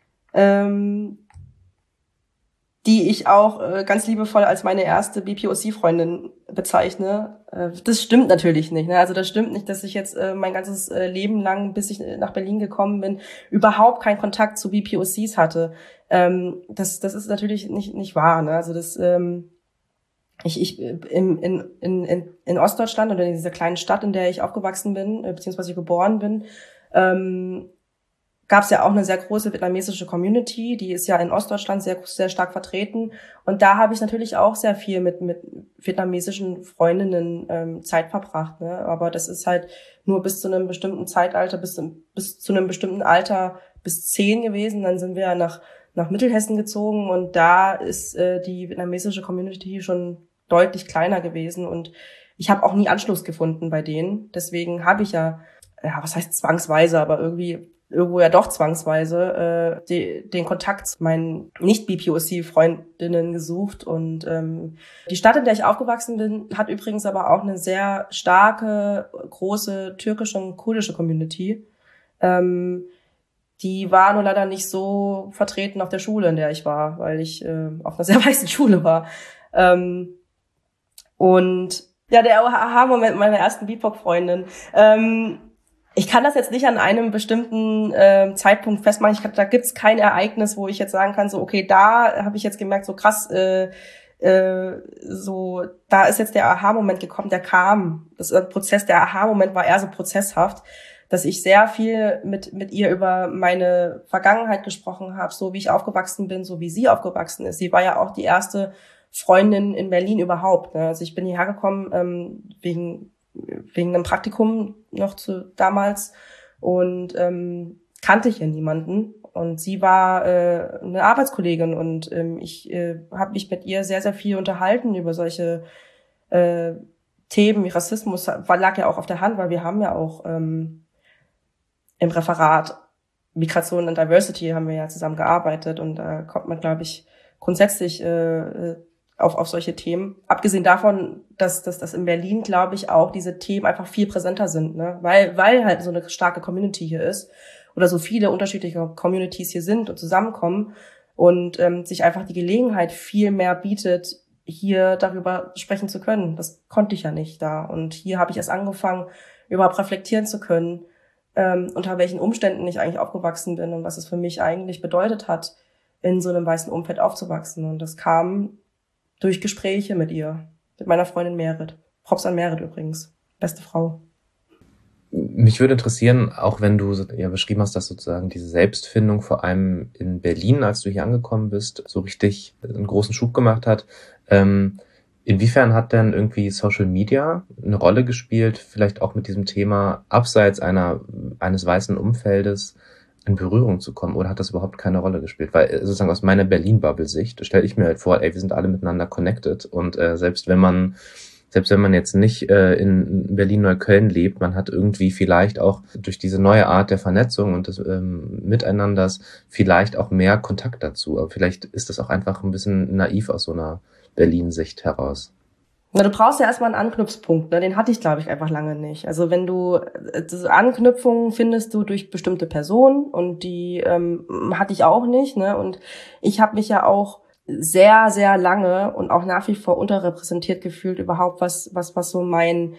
die ich auch ganz liebevoll als meine erste BPOC-Freundin bezeichne. Das stimmt natürlich nicht. Ne? Also das stimmt nicht, dass ich jetzt mein ganzes Leben lang, bis ich nach Berlin gekommen bin, überhaupt keinen Kontakt zu BPOCs hatte. Das ist natürlich nicht wahr. Ne? Also das ich in Ostdeutschland oder in dieser kleinen Stadt, in der ich aufgewachsen bin, beziehungsweise geboren bin, gab es ja auch eine sehr große vietnamesische Community, die ist ja in Ostdeutschland sehr, sehr stark vertreten. Und da habe ich natürlich auch sehr viel mit vietnamesischen Freundinnen Zeit verbracht. Ne? Aber das ist halt nur bis zu einem bestimmten Zeitalter, bis zu einem bestimmten Alter, bis 10 gewesen. Dann sind wir ja nach Mittelhessen gezogen und da ist die vietnamesische Community schon deutlich kleiner gewesen. Und ich habe auch nie Anschluss gefunden bei denen. Deswegen habe ich ja, was heißt zwangsweise, aber irgendwo ja doch zwangsweise den Kontakt zu meinen Nicht-BPOC-Freundinnen gesucht. Und die Stadt, in der ich aufgewachsen bin, hat übrigens aber auch eine sehr starke, große türkische und kurdische Community. Die war nur leider nicht so vertreten auf der Schule, in der ich war, weil ich auf einer sehr weißen Schule war. Und ja, der Aha-Moment meiner ersten BIPOC-Freundin. Ich kann das jetzt nicht an einem bestimmten Zeitpunkt festmachen. Da gibt's kein Ereignis, wo ich jetzt sagen kann, so okay, da habe ich jetzt gemerkt, so krass, so da ist jetzt der Aha-Moment gekommen, der kam. Das Prozess, der Aha-Moment war eher so prozesshaft, dass ich sehr viel mit ihr über meine Vergangenheit gesprochen habe, so wie ich aufgewachsen bin, so wie sie aufgewachsen ist. Sie war ja auch die erste Freundin in Berlin überhaupt. Ne? Also ich bin hierher gekommen wegen einem Praktikum noch damals und kannte hier niemanden. Und sie war eine Arbeitskollegin und ich habe mich mit ihr sehr, sehr viel unterhalten über solche Themen wie Rassismus. Lag ja auch auf der Hand, weil wir haben ja auch im Referat Migration und Diversity haben wir ja zusammen gearbeitet und da kommt man, glaube ich, grundsätzlich auf solche Themen. Abgesehen davon, dass in Berlin, glaube ich, auch diese Themen einfach viel präsenter sind, ne? Weil halt so eine starke Community hier ist oder so viele unterschiedliche Communities hier sind und zusammenkommen und sich einfach die Gelegenheit viel mehr bietet, hier darüber sprechen zu können. Das konnte ich ja nicht da. Und hier habe ich erst angefangen, überhaupt reflektieren zu können, unter welchen Umständen ich eigentlich aufgewachsen bin und was es für mich eigentlich bedeutet hat, in so einem weißen Umfeld aufzuwachsen. Und das kam durch Gespräche mit ihr, mit meiner Freundin Merit. Props an Merit übrigens. Beste Frau. Mich würde interessieren, auch wenn du ja beschrieben hast, dass sozusagen diese Selbstfindung vor allem in Berlin, als du hier angekommen bist, so richtig einen großen Schub gemacht hat. Inwiefern hat denn irgendwie Social Media eine Rolle gespielt, vielleicht auch mit diesem Thema abseits eines weißen Umfeldes in Berührung zu kommen, oder hat das überhaupt keine Rolle gespielt? Weil sozusagen aus meiner Berlin-Bubble-Sicht stelle ich mir halt vor, wir sind alle miteinander connected und selbst wenn man jetzt nicht in Berlin-Neukölln lebt, man hat irgendwie vielleicht auch durch diese neue Art der Vernetzung und des Miteinanders vielleicht auch mehr Kontakt dazu. Aber vielleicht ist das auch einfach ein bisschen naiv aus so einer Berlin-Sicht heraus. Na, du brauchst ja erstmal einen Anknüpfpunkt, ne? Den hatte ich, glaube ich, einfach lange nicht. Also wenn du Anknüpfungen findest du durch bestimmte Personen und die hatte ich auch nicht, ne? Und ich habe mich ja auch sehr, sehr lange und auch nach wie vor unterrepräsentiert gefühlt überhaupt, was so meine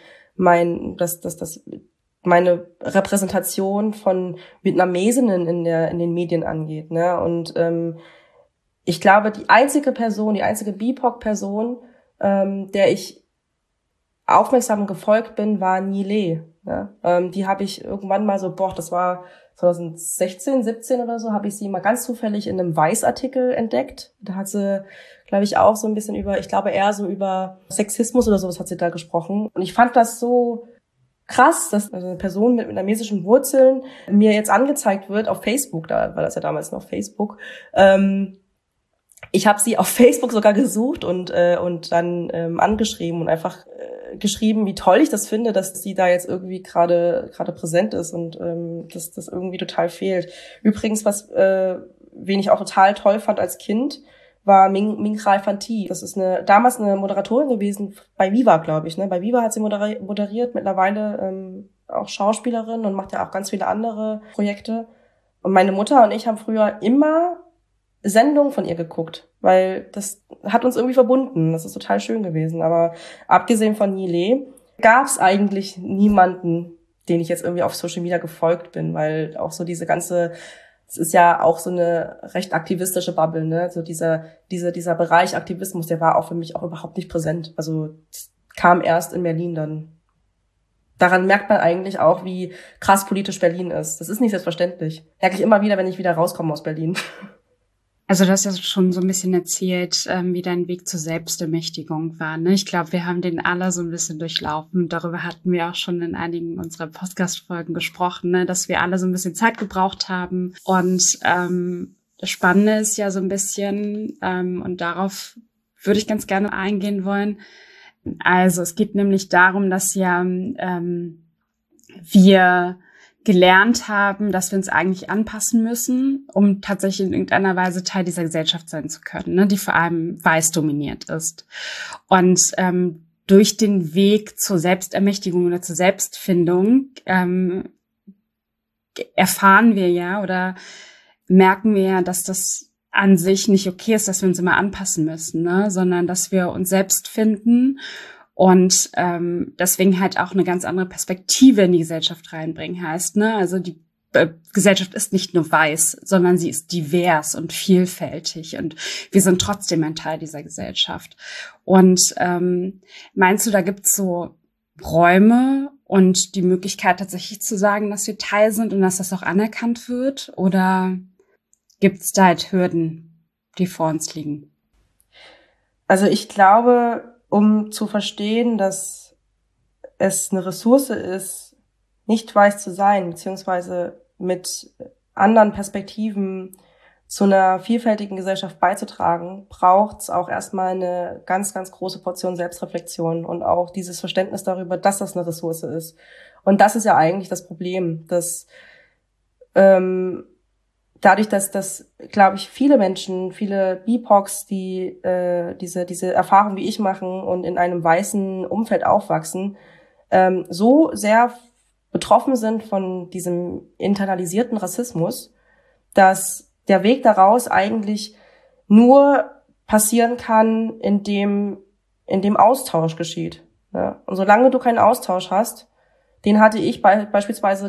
Repräsentation von Vietnamesinnen in den Medien angeht, ne? Und ich glaube, die einzige BIPOC-Person, der ich aufmerksam gefolgt bin, war Nhi Le. Ne? Die habe ich irgendwann mal so, das war 2016, 17 oder so, habe ich sie mal ganz zufällig in einem Weiß-Artikel entdeckt. Da hat sie, glaube ich, auch so ein bisschen über Sexismus oder sowas hat sie da gesprochen. Und ich fand das so krass, dass eine Person mit vietnamesischen Wurzeln mir jetzt angezeigt wird auf Facebook, da war das ja damals noch Facebook. Ich habe sie auf Facebook sogar gesucht und dann angeschrieben und einfach geschrieben, wie toll ich das finde, dass sie da jetzt irgendwie gerade präsent ist und dass das irgendwie total fehlt. Übrigens, wen ich auch total toll fand als Kind, war Minh Khai Phan Thi. Das ist damals eine Moderatorin gewesen bei Viva, glaube ich. Ne? Bei Viva hat sie moderiert, mittlerweile auch Schauspielerin und macht ja auch ganz viele andere Projekte. Und meine Mutter und ich haben früher immer Sendungen von ihr geguckt, weil das hat uns irgendwie verbunden. Das ist total schön gewesen. Aber abgesehen von Nhi Le gab es eigentlich niemanden, den ich jetzt irgendwie auf Social Media gefolgt bin, weil auch so es ist ja auch so eine recht aktivistische Bubble, ne? So dieser Bereich Aktivismus, der war auch für mich auch überhaupt nicht präsent. Also kam erst in Berlin dann. Daran merkt man eigentlich auch, wie krass politisch Berlin ist. Das ist nicht selbstverständlich. Merke ich immer wieder, wenn ich wieder rauskomme aus Berlin. Also du hast ja schon so ein bisschen erzählt, wie dein Weg zur Selbstermächtigung war. Ne? Ich glaube, wir haben den alle so ein bisschen durchlaufen. Darüber hatten wir auch schon in einigen unserer Podcast-Folgen gesprochen, ne? Dass wir alle so ein bisschen Zeit gebraucht haben. Und das Spannende ist ja so ein bisschen, und darauf würde ich ganz gerne eingehen wollen. Also es geht nämlich darum, dass ja wir gelernt haben, dass wir uns eigentlich anpassen müssen, um tatsächlich in irgendeiner Weise Teil dieser Gesellschaft sein zu können, ne, die vor allem weiß dominiert ist. Und durch den Weg zur Selbstermächtigung oder zur Selbstfindung erfahren wir ja oder merken wir ja, dass das an sich nicht okay ist, dass wir uns immer anpassen müssen, ne, sondern dass wir uns selbst finden und deswegen halt auch eine ganz andere Perspektive in die Gesellschaft reinbringen heißt, ne? Also die Gesellschaft ist nicht nur weiß, sondern sie ist divers und vielfältig und wir sind trotzdem ein Teil dieser Gesellschaft. Und meinst du, da gibt's so Räume und die Möglichkeit tatsächlich zu sagen, dass wir Teil sind und dass das auch anerkannt wird? Oder gibt's da halt Hürden, die vor uns liegen? Also ich glaube, um zu verstehen, dass es eine Ressource ist, nicht weiß zu sein, beziehungsweise mit anderen Perspektiven zu einer vielfältigen Gesellschaft beizutragen, braucht es auch erstmal eine ganz, ganz große Portion Selbstreflexion und auch dieses Verständnis darüber, dass das eine Ressource ist. Und das ist ja eigentlich das Problem, dass dadurch, dass glaube ich, viele Menschen, viele BIPOCs, die diese Erfahrung wie ich machen und in einem weißen Umfeld aufwachsen, so sehr betroffen sind von diesem internalisierten Rassismus, dass der Weg daraus eigentlich nur passieren kann, indem Austausch geschieht. Ja? Und solange du keinen Austausch hast, den hatte ich beispielsweise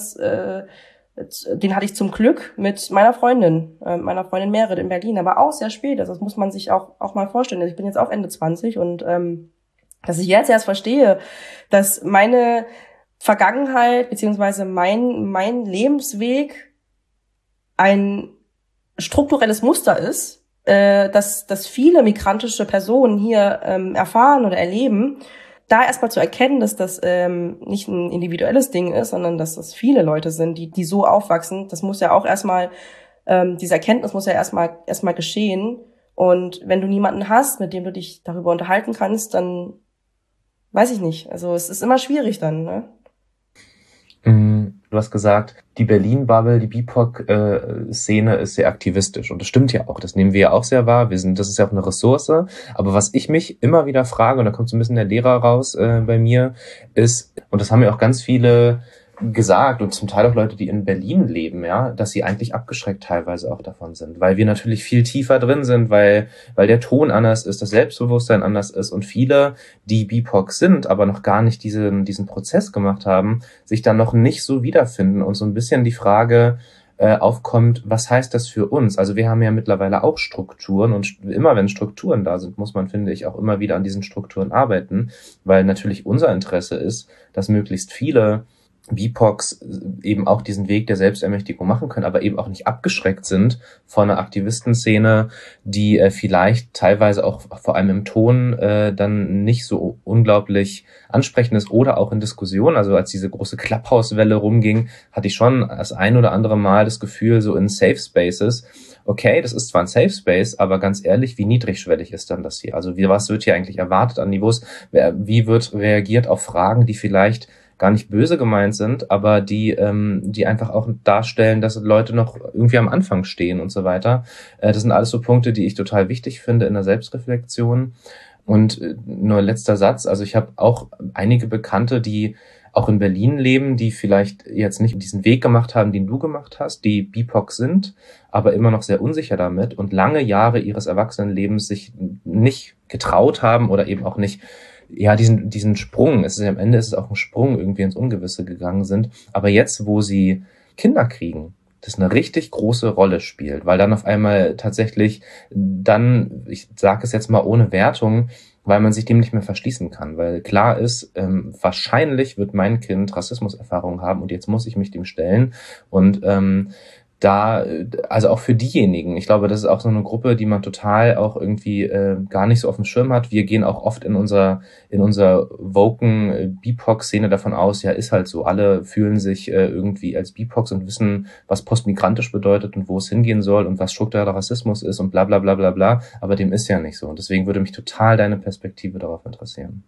den hatte ich zum Glück mit meiner Freundin Merit in Berlin, aber auch sehr spät. Also das muss man sich auch mal vorstellen. Ich bin jetzt auch Ende 20 und dass ich jetzt erst verstehe, dass meine Vergangenheit beziehungsweise mein Lebensweg ein strukturelles Muster ist, dass viele migrantische Personen hier erfahren oder erleben, da erstmal zu erkennen, dass das nicht ein individuelles Ding ist, sondern dass das viele Leute sind, die so aufwachsen. Das muss ja auch erstmal, diese Erkenntnis muss ja erstmal geschehen. Und wenn du niemanden hast, mit dem du dich darüber unterhalten kannst, dann weiß ich nicht. Also es ist immer schwierig dann, ne? Du hast gesagt, die Berlin-Bubble, die BIPOC-Szene ist sehr aktivistisch. Und das stimmt ja auch. Das nehmen wir ja auch sehr wahr. Das ist ja auch eine Ressource. Aber was ich mich immer wieder frage, und da kommt so ein bisschen der Lehrer raus bei mir, ist, und das haben ja auch ganz viele gesagt und zum Teil auch Leute, die in Berlin leben, ja, dass sie eigentlich abgeschreckt teilweise auch davon sind, weil wir natürlich viel tiefer drin sind, weil der Ton anders ist, das Selbstbewusstsein anders ist und viele, die BIPOC sind, aber noch gar nicht diesen Prozess gemacht haben, sich dann noch nicht so wiederfinden und so ein bisschen die Frage aufkommt, was heißt das für uns? Also wir haben ja mittlerweile auch Strukturen und immer wenn Strukturen da sind, muss man, finde ich, auch immer wieder an diesen Strukturen arbeiten, weil natürlich unser Interesse ist, dass möglichst viele BIPOCs eben auch diesen Weg der Selbstermächtigung machen können, aber eben auch nicht abgeschreckt sind von einer Aktivistenszene, die vielleicht teilweise auch vor allem im Ton dann nicht so unglaublich ansprechend ist oder auch in Diskussionen. Also als diese große Clubhouse-Welle rumging, hatte ich schon das ein oder andere Mal das Gefühl, so in Safe Spaces, okay, das ist zwar ein Safe Space, aber ganz ehrlich, wie niedrigschwellig ist dann das hier? Also was wird hier eigentlich erwartet an Niveaus? Wie wird reagiert auf Fragen, die vielleicht gar nicht böse gemeint sind, aber die einfach auch darstellen, dass Leute noch irgendwie am Anfang stehen und so weiter. Das sind alles so Punkte, die ich total wichtig finde in der Selbstreflexion. Und nur letzter Satz, also ich habe auch einige Bekannte, die auch in Berlin leben, die vielleicht jetzt nicht diesen Weg gemacht haben, den du gemacht hast, die BIPOC sind, aber immer noch sehr unsicher damit und lange Jahre ihres Erwachsenenlebens sich nicht getraut haben oder eben auch nicht diesen Sprung, am Ende ist es auch ein Sprung irgendwie ins Ungewisse gegangen sind, aber jetzt, wo sie Kinder kriegen, das eine richtig große Rolle spielt, weil dann auf einmal tatsächlich dann, ich sage es jetzt mal ohne Wertung, weil man sich dem nicht mehr verschließen kann, weil klar ist, wahrscheinlich wird mein Kind Rassismuserfahrungen haben und jetzt muss ich mich dem stellen und also auch für diejenigen, ich glaube, das ist auch so eine Gruppe, die man total auch irgendwie gar nicht so auf dem Schirm hat. Wir gehen auch oft in unserer woken BIPOC-Szene davon aus, ja, ist halt so, alle fühlen sich irgendwie als BIPOCs und wissen, was postmigrantisch bedeutet und wo es hingehen soll und was struktureller Rassismus ist und bla bla bla bla bla, aber dem ist ja nicht so. Und deswegen würde mich total deine Perspektive darauf interessieren.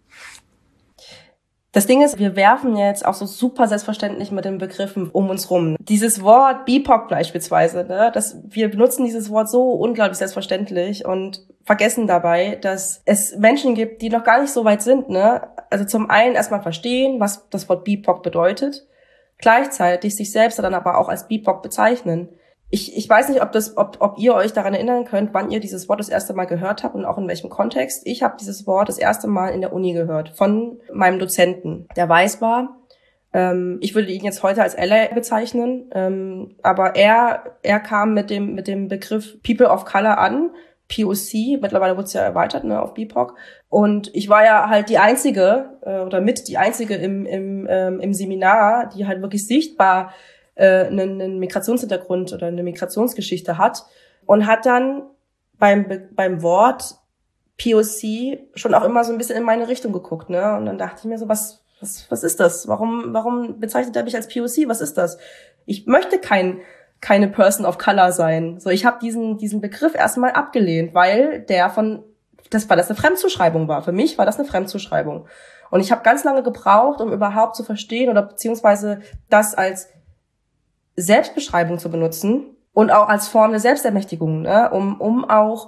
Das Ding ist, wir werfen jetzt auch so super selbstverständlich mit den Begriffen um uns rum. Dieses Wort BIPOC beispielsweise, ne, wir benutzen dieses Wort so unglaublich selbstverständlich und vergessen dabei, dass es Menschen gibt, die noch gar nicht so weit sind, ne. Also zum einen erstmal verstehen, was das Wort BIPOC bedeutet, gleichzeitig sich selbst dann aber auch als BIPOC bezeichnen. Ich weiß nicht, ob ihr euch daran erinnern könnt, wann ihr dieses Wort das erste Mal gehört habt und auch in welchem Kontext. Ich habe dieses Wort das erste Mal in der Uni gehört von meinem Dozenten, der weiß war. Ich würde ihn jetzt heute als Ally bezeichnen, aber er kam mit dem Begriff People of Color an, POC, mittlerweile wurde es ja erweitert, ne, auf BIPOC. Und ich war ja halt die Einzige oder mit die Einzige im Seminar, die halt wirklich sichtbar einen Migrationshintergrund oder eine Migrationsgeschichte hat und hat dann beim Wort POC schon auch immer so ein bisschen in meine Richtung geguckt, ne? Und dann dachte ich mir so, was ist das? Warum bezeichnet er mich als POC? Was ist das? Ich möchte keine Person of Color sein. So, ich habe diesen Begriff erstmal abgelehnt, weil das eine Fremdzuschreibung war. Für mich war das eine Fremdzuschreibung. Und ich habe ganz lange gebraucht, um überhaupt zu verstehen oder beziehungsweise das als Selbstbeschreibung zu benutzen und auch als Form der Selbstermächtigung, ne? um auch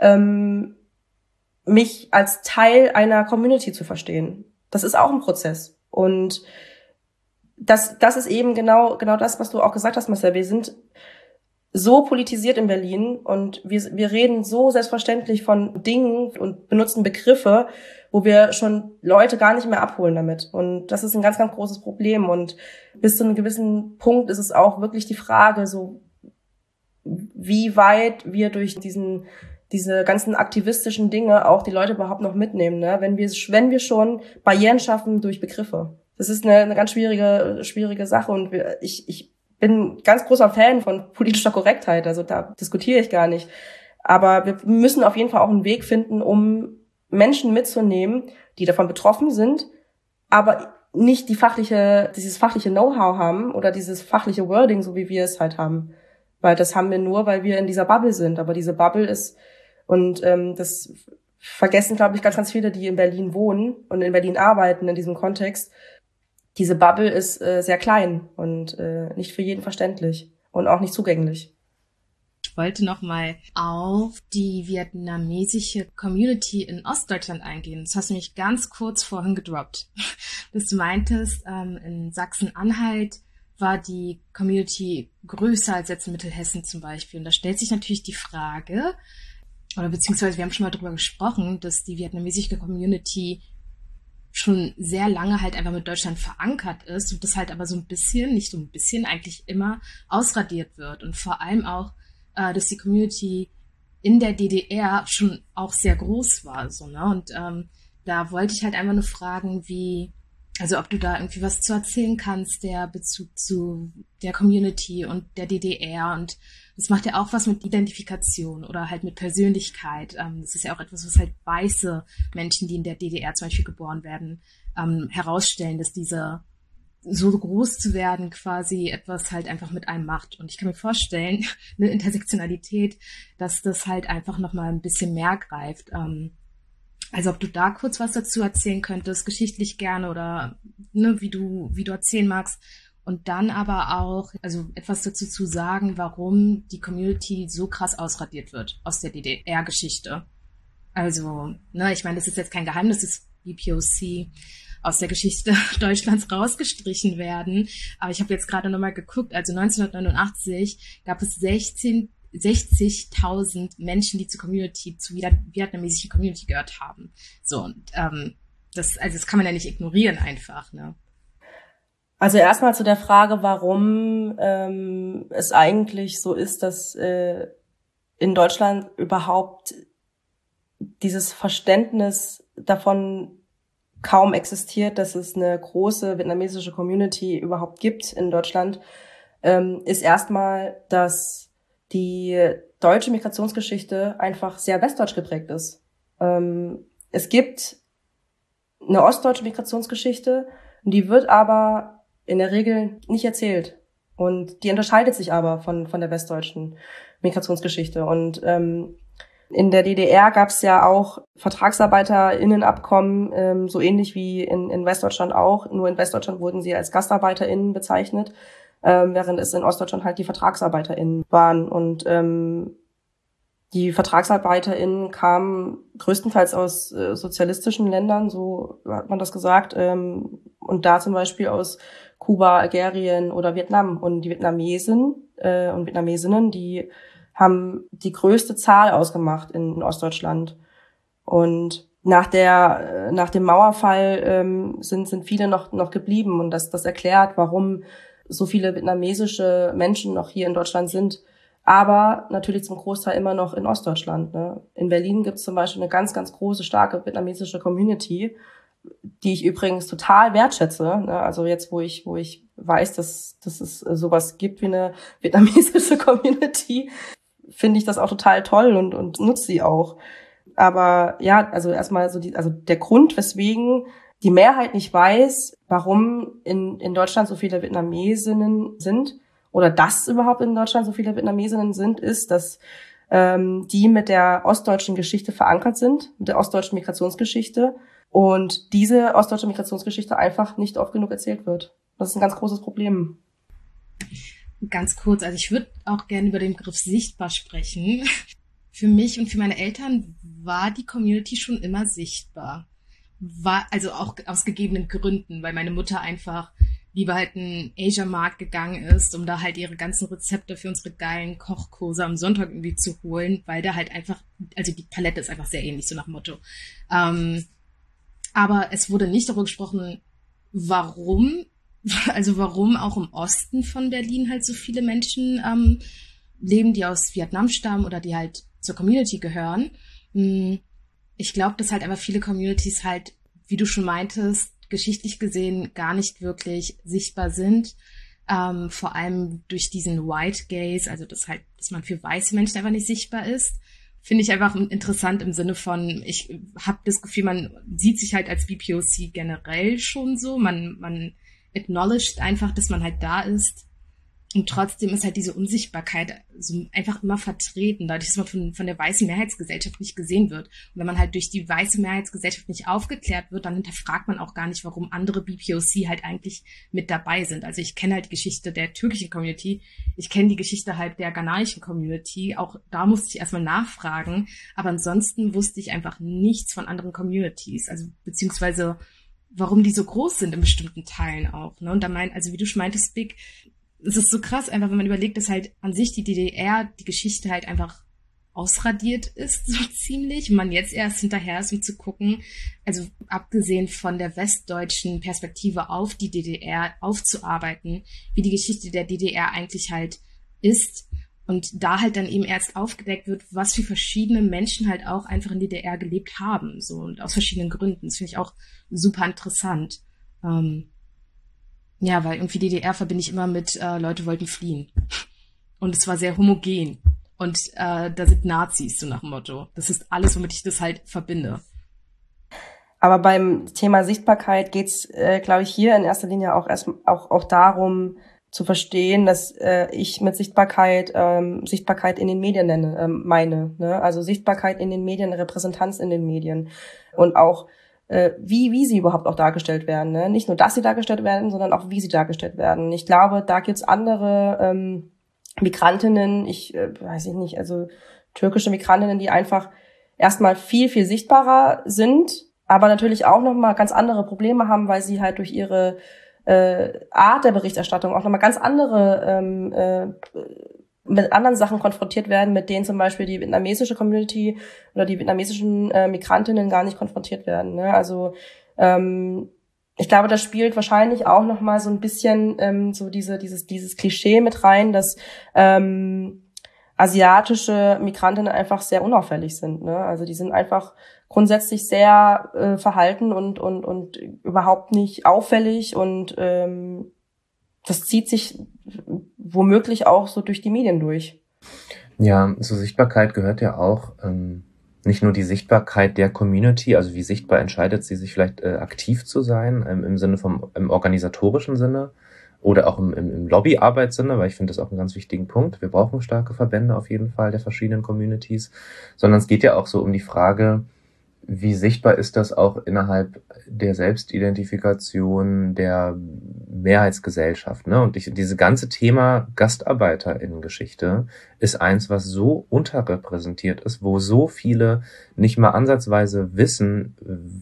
mich als Teil einer Community zu verstehen. Das ist auch ein Prozess. Und das ist eben genau das, was du auch gesagt hast, Marcel. Wir sind so politisiert in Berlin und wir reden so selbstverständlich von Dingen und benutzen Begriffe, wo wir schon Leute gar nicht mehr abholen damit. Und das ist ein ganz, ganz großes Problem. Und bis zu einem gewissen Punkt ist es auch wirklich die Frage, so wie weit wir durch diese ganzen aktivistischen Dinge auch die Leute überhaupt noch mitnehmen, ne? Wenn wir schon Barrieren schaffen durch Begriffe. Das ist eine ganz schwierige Sache und ich bin ganz großer Fan von politischer Korrektheit, also da diskutiere ich gar nicht. Aber wir müssen auf jeden Fall auch einen Weg finden, um Menschen mitzunehmen, die davon betroffen sind, aber nicht dieses fachliche Know-how haben oder dieses fachliche Wording, so wie wir es halt haben. Weil das haben wir nur, weil wir in dieser Bubble sind. Aber diese Bubble ist, und das vergessen, glaube ich, ganz, ganz viele, die in Berlin wohnen und in Berlin arbeiten in diesem Kontext. Diese Bubble ist sehr klein und nicht für jeden verständlich und auch nicht zugänglich. Ich wollte nochmal auf die vietnamesische Community in Ostdeutschland eingehen. Das hast du nämlich ganz kurz vorhin gedroppt. Dass du meintest, in Sachsen-Anhalt war die Community größer als jetzt in Mittelhessen zum Beispiel. Und da stellt sich natürlich die Frage, oder beziehungsweise wir haben schon mal drüber gesprochen, dass die vietnamesische Community schon sehr lange halt einfach mit Deutschland verankert ist und das halt aber so ein bisschen, nicht so ein bisschen, eigentlich immer ausradiert wird. Und vor allem auch, dass die Community in der DDR schon auch sehr groß war. So, ne? Und da wollte ich halt einfach nur fragen, also ob du da irgendwie was zu erzählen kannst, der Bezug zu der Community und der DDR. Und das macht ja auch was mit Identifikation oder halt mit Persönlichkeit. Das ist ja auch etwas, was halt weiße Menschen, die in der DDR zum Beispiel geboren werden, herausstellen, dass diese so groß zu werden quasi etwas halt einfach mit einem macht. Und ich kann mir vorstellen, eine Intersektionalität, dass das halt einfach nochmal ein bisschen mehr greift. Also ob du da kurz was dazu erzählen könntest, geschichtlich gerne oder ne, wie du erzählen magst. Und dann aber auch, also etwas dazu zu sagen, warum die Community so krass ausradiert wird aus der DDR-Geschichte. Also, ne, ich meine, das ist jetzt kein Geheimnis, dass BPOC aus der Geschichte Deutschlands rausgestrichen werden. Aber ich habe jetzt gerade nochmal geguckt, also 1989 gab es 60.000 Menschen, die zur vietnamesischen Community gehört haben. So, und das kann man ja nicht ignorieren einfach, ne? Also erstmal zu der Frage, warum es eigentlich so ist, dass in Deutschland überhaupt dieses Verständnis davon kaum existiert, dass es eine große vietnamesische Community überhaupt gibt in Deutschland, ist erstmal, dass die deutsche Migrationsgeschichte einfach sehr westdeutsch geprägt ist. Es gibt eine ostdeutsche Migrationsgeschichte, die wird aber in der Regel nicht erzählt. Und die unterscheidet sich aber von der westdeutschen Migrationsgeschichte. Und in der DDR gab es ja auch VertragsarbeiterInnenabkommen, so ähnlich wie in Westdeutschland auch. Nur in Westdeutschland wurden sie als GastarbeiterInnen bezeichnet, während es in Ostdeutschland halt die VertragsarbeiterInnen waren. Und die VertragsarbeiterInnen kamen größtenteils aus sozialistischen Ländern, so hat man das gesagt, und da zum Beispiel aus Kuba, Algerien oder Vietnam. Und die Vietnamesen und Vietnamesinnen, die haben die größte Zahl ausgemacht in Ostdeutschland. Und nach dem Mauerfall sind viele noch geblieben. Und das erklärt, warum so viele vietnamesische Menschen noch hier in Deutschland sind. Aber natürlich zum Großteil immer noch in Ostdeutschland. Ne? In Berlin gibt es zum Beispiel eine ganz, ganz große, starke vietnamesische Community, die ich übrigens total wertschätze. Ne? Also jetzt, wo ich weiß, dass es sowas gibt wie eine vietnamesische Community, finde ich das auch total toll und nutze sie auch. Aber ja, also erstmal also der Grund, weswegen die Mehrheit nicht weiß, warum in Deutschland so viele Vietnamesinnen sind, oder dass überhaupt in Deutschland so viele Vietnamesinnen sind, ist, dass die mit der ostdeutschen Geschichte verankert sind, mit der ostdeutschen Migrationsgeschichte, und diese ostdeutsche Migrationsgeschichte einfach nicht oft genug erzählt wird. Das ist ein ganz großes Problem. Ganz kurz, also ich würde auch gerne über den Begriff sichtbar sprechen. Für mich und für meine Eltern war die Community schon immer sichtbar. Also auch aus gegebenen Gründen, weil meine Mutter einfach lieber halt in den Asia-Markt gegangen ist, um da halt ihre ganzen Rezepte für unsere geilen Kochkurse am Sonntag irgendwie zu holen, weil da halt einfach, also die Palette ist einfach sehr ähnlich, so nach dem Motto. Aber es wurde nicht darüber gesprochen, warum auch im Osten von Berlin halt so viele Menschen leben, die aus Vietnam stammen oder die halt zur Community gehören. Ich glaube, dass halt einfach viele Communities halt, wie du schon meintest, geschichtlich gesehen gar nicht wirklich sichtbar sind, vor allem durch diesen White Gaze, also dass man für weiße Menschen einfach nicht sichtbar ist, finde ich einfach interessant im Sinne von, ich habe das Gefühl, man sieht sich halt als BPOC generell schon so, man acknowledged einfach, dass man halt da ist. Und trotzdem ist halt diese Unsichtbarkeit so einfach immer vertreten, dadurch, dass man von der weißen Mehrheitsgesellschaft nicht gesehen wird. Und wenn man halt durch die weiße Mehrheitsgesellschaft nicht aufgeklärt wird, dann hinterfragt man auch gar nicht, warum andere BPOC halt eigentlich mit dabei sind. Also ich kenne halt die Geschichte der türkischen Community, ich kenne die Geschichte halt der ghanaischen Community, auch da musste ich erstmal nachfragen, aber ansonsten wusste ich einfach nichts von anderen Communities, also beziehungsweise warum die so groß sind in bestimmten Teilen auch. Ne? Und da also wie du schon meintest, Big, es ist so krass, einfach wenn man überlegt, dass halt an sich die DDR, die Geschichte halt einfach ausradiert ist, so ziemlich. Und man jetzt erst hinterher ist, um zu gucken, also abgesehen von der westdeutschen Perspektive auf die DDR aufzuarbeiten, wie die Geschichte der DDR eigentlich halt ist. Und da halt dann eben erst aufgedeckt wird, was für verschiedene Menschen halt auch einfach in der DDR gelebt haben. So, und aus verschiedenen Gründen. Das finde ich auch super interessant. Ja, weil irgendwie DDR verbinde ich immer mit, Leute wollten fliehen. Und es war sehr homogen. Und da sind Nazis, so nach dem Motto. Das ist alles, womit ich das halt verbinde. Aber beim Thema Sichtbarkeit geht's, glaube ich, hier in erster Linie auch darum zu verstehen, dass ich mit Sichtbarkeit in den Medien meine. Ne? Also Sichtbarkeit in den Medien, Repräsentanz in den Medien. Und auch wie sie überhaupt auch dargestellt werden. Ne? Nicht nur, dass sie dargestellt werden, sondern auch, wie sie dargestellt werden. Ich glaube, da gibt's andere Migrantinnen, weiß ich nicht, also türkische Migrantinnen, die einfach erstmal viel, viel sichtbarer sind, aber natürlich auch nochmal ganz andere Probleme haben, weil sie halt durch ihre Art der Berichterstattung auch nochmal ganz andere mit anderen Sachen konfrontiert werden, mit denen zum Beispiel die vietnamesische Community oder die vietnamesischen Migrantinnen gar nicht konfrontiert werden. Ne? Also ich glaube, das spielt wahrscheinlich auch noch mal so ein bisschen so dieses Klischee mit rein, dass asiatische Migrantinnen einfach sehr unauffällig sind. Ne? Also die sind einfach grundsätzlich sehr verhalten und überhaupt nicht auffällig und das zieht sich womöglich auch so durch die Medien durch. Ja, zur Sichtbarkeit gehört ja auch nicht nur die Sichtbarkeit der Community, also wie sichtbar entscheidet sie sich vielleicht aktiv zu sein, im Sinne im organisatorischen Sinne oder auch im Lobbyarbeitssinne, weil ich finde das auch einen ganz wichtigen Punkt. Wir brauchen starke Verbände auf jeden Fall der verschiedenen Communities, sondern es geht ja auch so um die Frage, wie sichtbar ist das auch innerhalb der Selbstidentifikation der Mehrheitsgesellschaft, ne? Und diese ganze Thema GastarbeiterInnen-Geschichte ist eins, was so unterrepräsentiert ist, wo so viele nicht mal ansatzweise wissen,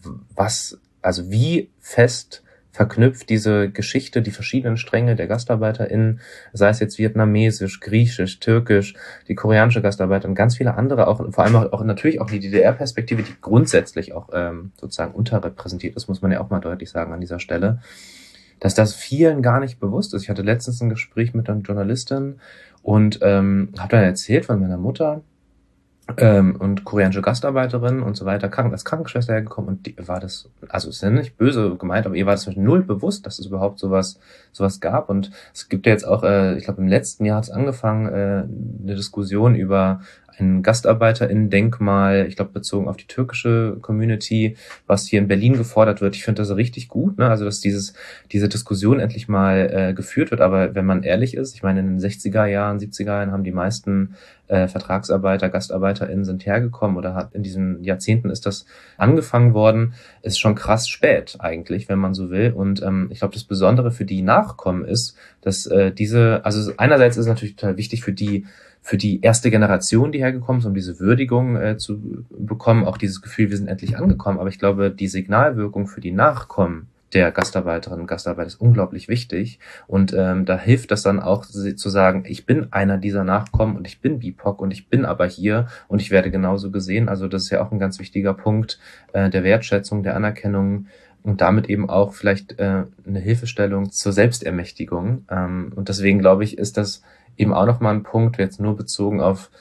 wie fest verknüpft diese Geschichte, die verschiedenen Stränge der GastarbeiterInnen, sei es jetzt vietnamesisch, griechisch, türkisch, die koreanische Gastarbeiter und ganz viele andere, auch vor allem auch natürlich auch die DDR-Perspektive, die grundsätzlich auch sozusagen unterrepräsentiert ist, muss man ja auch mal deutlich sagen an dieser Stelle, dass das vielen gar nicht bewusst ist. Ich hatte letztens ein Gespräch mit einer Journalistin und habe dann erzählt von meiner Mutter, und koreanische Gastarbeiterin und so weiter, als Krankenschwester hergekommen und die war das, also ist ja nicht böse gemeint, aber ihr war das null bewusst, dass es überhaupt sowas gab und es gibt ja jetzt auch, ich glaube im letzten Jahr hat es angefangen, eine Diskussion über ein GastarbeiterInnen-Denkmal, ich glaube bezogen auf die türkische Community, was hier in Berlin gefordert wird. Ich finde das richtig gut, ne? Also dass diese Diskussion endlich mal geführt wird, aber wenn man ehrlich ist, ich meine in den 60er Jahren, 70er Jahren haben die meisten Vertragsarbeiter, GastarbeiterInnen sind hergekommen oder in diesen Jahrzehnten ist das angefangen worden, ist schon krass spät eigentlich, wenn man so will. Und ich glaube, das Besondere für die Nachkommen ist, dass also einerseits ist es natürlich total wichtig für die erste Generation, die hergekommen ist, um diese Würdigung zu bekommen, auch dieses Gefühl, wir sind endlich angekommen. Aber ich glaube, die Signalwirkung für die Nachkommen der Gastarbeiterinnen und Gastarbeiter ist unglaublich wichtig. Und da hilft das dann auch zu sagen, ich bin einer dieser Nachkommen und ich bin BIPOC und ich bin aber hier und ich werde genauso gesehen. Also das ist ja auch ein ganz wichtiger Punkt der Wertschätzung, der Anerkennung und damit eben auch vielleicht eine Hilfestellung zur Selbstermächtigung. Und deswegen glaube ich, ist das eben auch nochmal ein Punkt, jetzt nur bezogen auf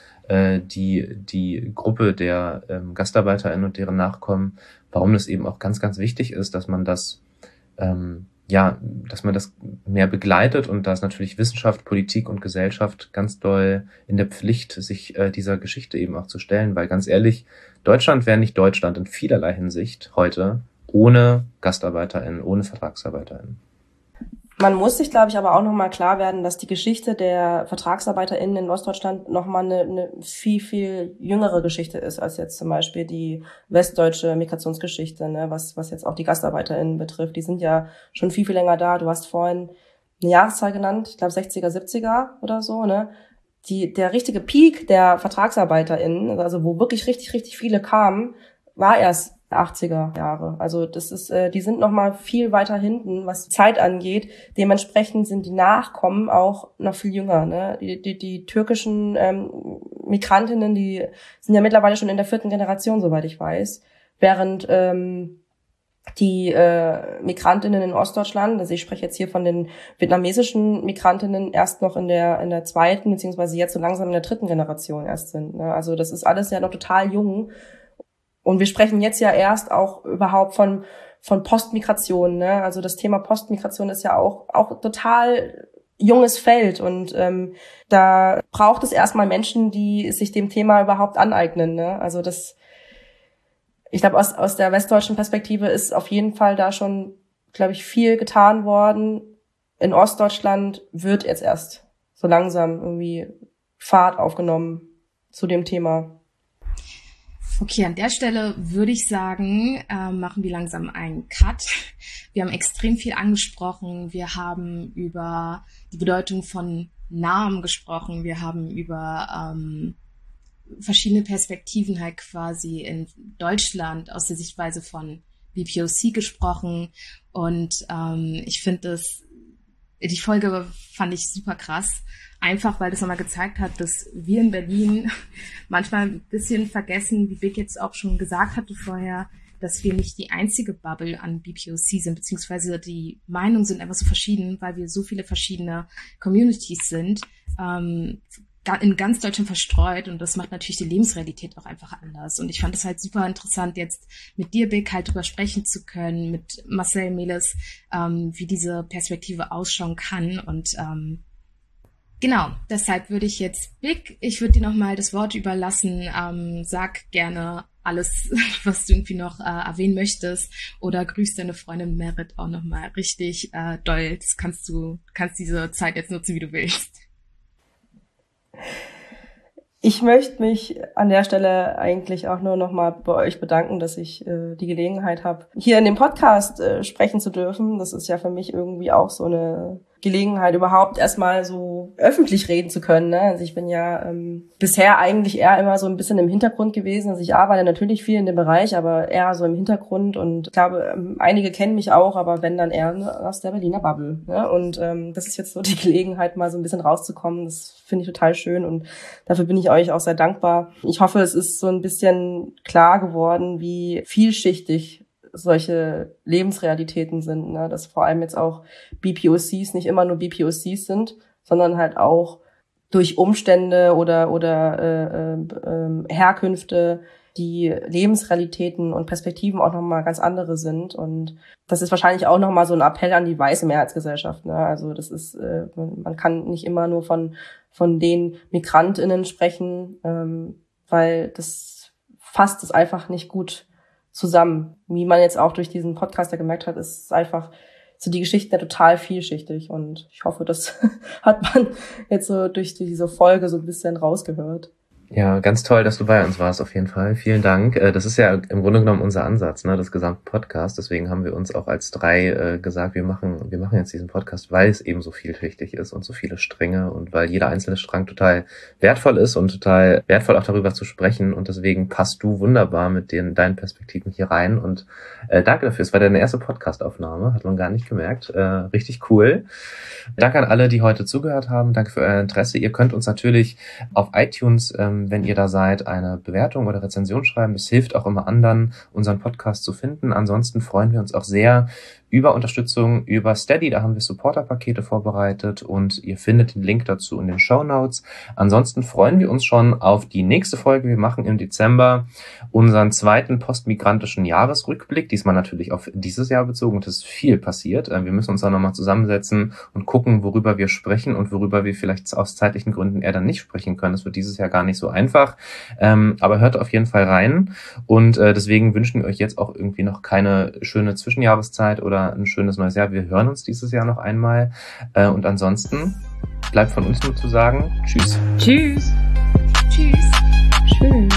die Gruppe der GastarbeiterInnen und deren Nachkommen, warum es eben auch ganz, ganz wichtig ist, dass man das dass man das mehr begleitet und da ist natürlich Wissenschaft, Politik und Gesellschaft ganz doll in der Pflicht, sich dieser Geschichte eben auch zu stellen, weil ganz ehrlich, Deutschland wäre nicht Deutschland in vielerlei Hinsicht heute ohne GastarbeiterInnen, ohne VertragsarbeiterInnen. Man muss sich, glaube ich, aber auch nochmal klar werden, dass die Geschichte der VertragsarbeiterInnen in Ostdeutschland nochmal eine viel, viel jüngere Geschichte ist, als jetzt zum Beispiel die westdeutsche Migrationsgeschichte, ne, was jetzt auch die GastarbeiterInnen betrifft. Die sind ja schon viel, viel länger da. Du hast vorhin eine Jahreszahl genannt, ich glaube 60er, 70er oder so, ne. Der richtige Peak der VertragsarbeiterInnen, also wo wirklich richtig, richtig viele kamen, war erst 80er Jahre. Also das ist, die sind noch mal viel weiter hinten, was Zeit angeht. Dementsprechend sind die Nachkommen auch noch viel jünger. Ne? Die türkischen Migrantinnen, die sind ja mittlerweile schon in der 4. Generation, soweit ich weiß. Während die Migrantinnen in Ostdeutschland, also ich spreche jetzt hier von den vietnamesischen Migrantinnen, erst noch in der 2. beziehungsweise jetzt so langsam in der 3. Generation erst sind. Ne? Also das ist alles ja noch total jung. Und wir sprechen jetzt ja erst auch überhaupt von Postmigration, ne? Also das Thema Postmigration ist ja auch total junges Feld und da braucht es erstmal Menschen, die sich dem Thema überhaupt aneignen, ne? Also ich glaube, aus der westdeutschen Perspektive ist auf jeden Fall da schon, glaube ich, viel getan worden. In Ostdeutschland wird jetzt erst so langsam irgendwie Fahrt aufgenommen zu dem Thema. Okay, an der Stelle würde ich sagen, machen wir langsam einen Cut. Wir haben extrem viel angesprochen. Wir haben über die Bedeutung von Namen gesprochen. Wir haben über verschiedene Perspektiven halt quasi in Deutschland aus der Sichtweise von BPOC gesprochen. Und ich finde die Folge fand ich super krass. Einfach, weil das nochmal gezeigt hat, dass wir in Berlin manchmal ein bisschen vergessen, wie Vic jetzt auch schon gesagt hatte vorher, dass wir nicht die einzige Bubble an BPOC sind, beziehungsweise die Meinungen sind einfach so verschieden, weil wir so viele verschiedene Communities sind, in ganz Deutschland verstreut und das macht natürlich die Lebensrealität auch einfach anders. Und ich fand es halt super interessant, jetzt mit dir, Vic, halt drüber sprechen zu können, mit Marcel Meles, wie diese Perspektive ausschauen kann und genau, deshalb würde ich jetzt, Vic, ich würde dir nochmal das Wort überlassen. Sag gerne alles, was du irgendwie noch erwähnen möchtest oder grüß deine Freundin Merit auch nochmal richtig doll. Das kannst diese Zeit jetzt nutzen, wie du willst. Ich möchte mich an der Stelle eigentlich auch nur nochmal bei euch bedanken, dass ich die Gelegenheit habe, hier in dem Podcast sprechen zu dürfen. Das ist ja für mich irgendwie auch so eine Gelegenheit, überhaupt erstmal so öffentlich reden zu können. Ne? Also ich bin ja bisher eigentlich eher immer so ein bisschen im Hintergrund gewesen. Also ich arbeite natürlich viel in dem Bereich, aber eher so im Hintergrund. Und ich glaube, einige kennen mich auch, aber wenn dann eher aus der Berliner Bubble. Ne? Und das ist jetzt so die Gelegenheit, mal so ein bisschen rauszukommen. Das finde ich total schön und dafür bin ich euch auch sehr dankbar. Ich hoffe, es ist so ein bisschen klar geworden, wie vielschichtig solche Lebensrealitäten sind, ne? Dass vor allem jetzt auch BPOCs nicht immer nur BPOCs sind, sondern halt auch durch Umstände oder Herkünfte die Lebensrealitäten und Perspektiven auch nochmal ganz andere sind. Und das ist wahrscheinlich auch nochmal so ein Appell an die weiße Mehrheitsgesellschaft, ne? Also das ist, man kann nicht immer nur von den MigrantInnen sprechen, weil das fasst es einfach nicht gut zusammen. Wie man jetzt auch durch diesen Podcast ja gemerkt hat, ist einfach so die Geschichten ja total vielschichtig und ich hoffe, das hat man jetzt so durch diese Folge so ein bisschen rausgehört. Ja, ganz toll, dass du bei uns warst, auf jeden Fall. Vielen Dank. Das ist ja im Grunde genommen unser Ansatz, ne, des gesamten Podcasts. Deswegen haben wir uns auch als 3 gesagt, wir machen jetzt diesen Podcast, weil es eben so vielschichtig ist und so viele Stränge und weil jeder einzelne Strang total wertvoll ist und total wertvoll auch darüber zu sprechen. Und deswegen passt du wunderbar mit deinen Perspektiven hier rein. Und danke dafür. Es war deine erste Podcast-Aufnahme, hat man gar nicht gemerkt. Richtig cool. Danke an alle, die heute zugehört haben. Danke für euer Interesse. Ihr könnt uns natürlich auf iTunes, wenn ihr da seid, eine Bewertung oder Rezension schreiben. Es hilft auch immer anderen, unseren Podcast zu finden. Ansonsten freuen wir uns auch sehr über Unterstützung über Steady. Da haben wir Supporter-Pakete vorbereitet und ihr findet den Link dazu in den Shownotes. Ansonsten freuen wir uns schon auf die nächste Folge. Wir machen im Dezember unseren 2. postmigrantischen Jahresrückblick. Diesmal natürlich auf dieses Jahr bezogen. Und es ist viel passiert. Wir müssen uns da nochmal zusammensetzen und gucken, worüber wir sprechen und worüber wir vielleicht aus zeitlichen Gründen eher dann nicht sprechen können. Das wird dieses Jahr gar nicht so einfach. Aber hört auf jeden Fall rein. Und deswegen wünschen wir euch jetzt auch irgendwie noch keine schöne Zwischenjahreszeit oder ein schönes neues Jahr. Wir hören uns dieses Jahr noch einmal. Und ansonsten bleibt von uns nur zu sagen, tschüss. Tschüss. Tschüss. Tschüss.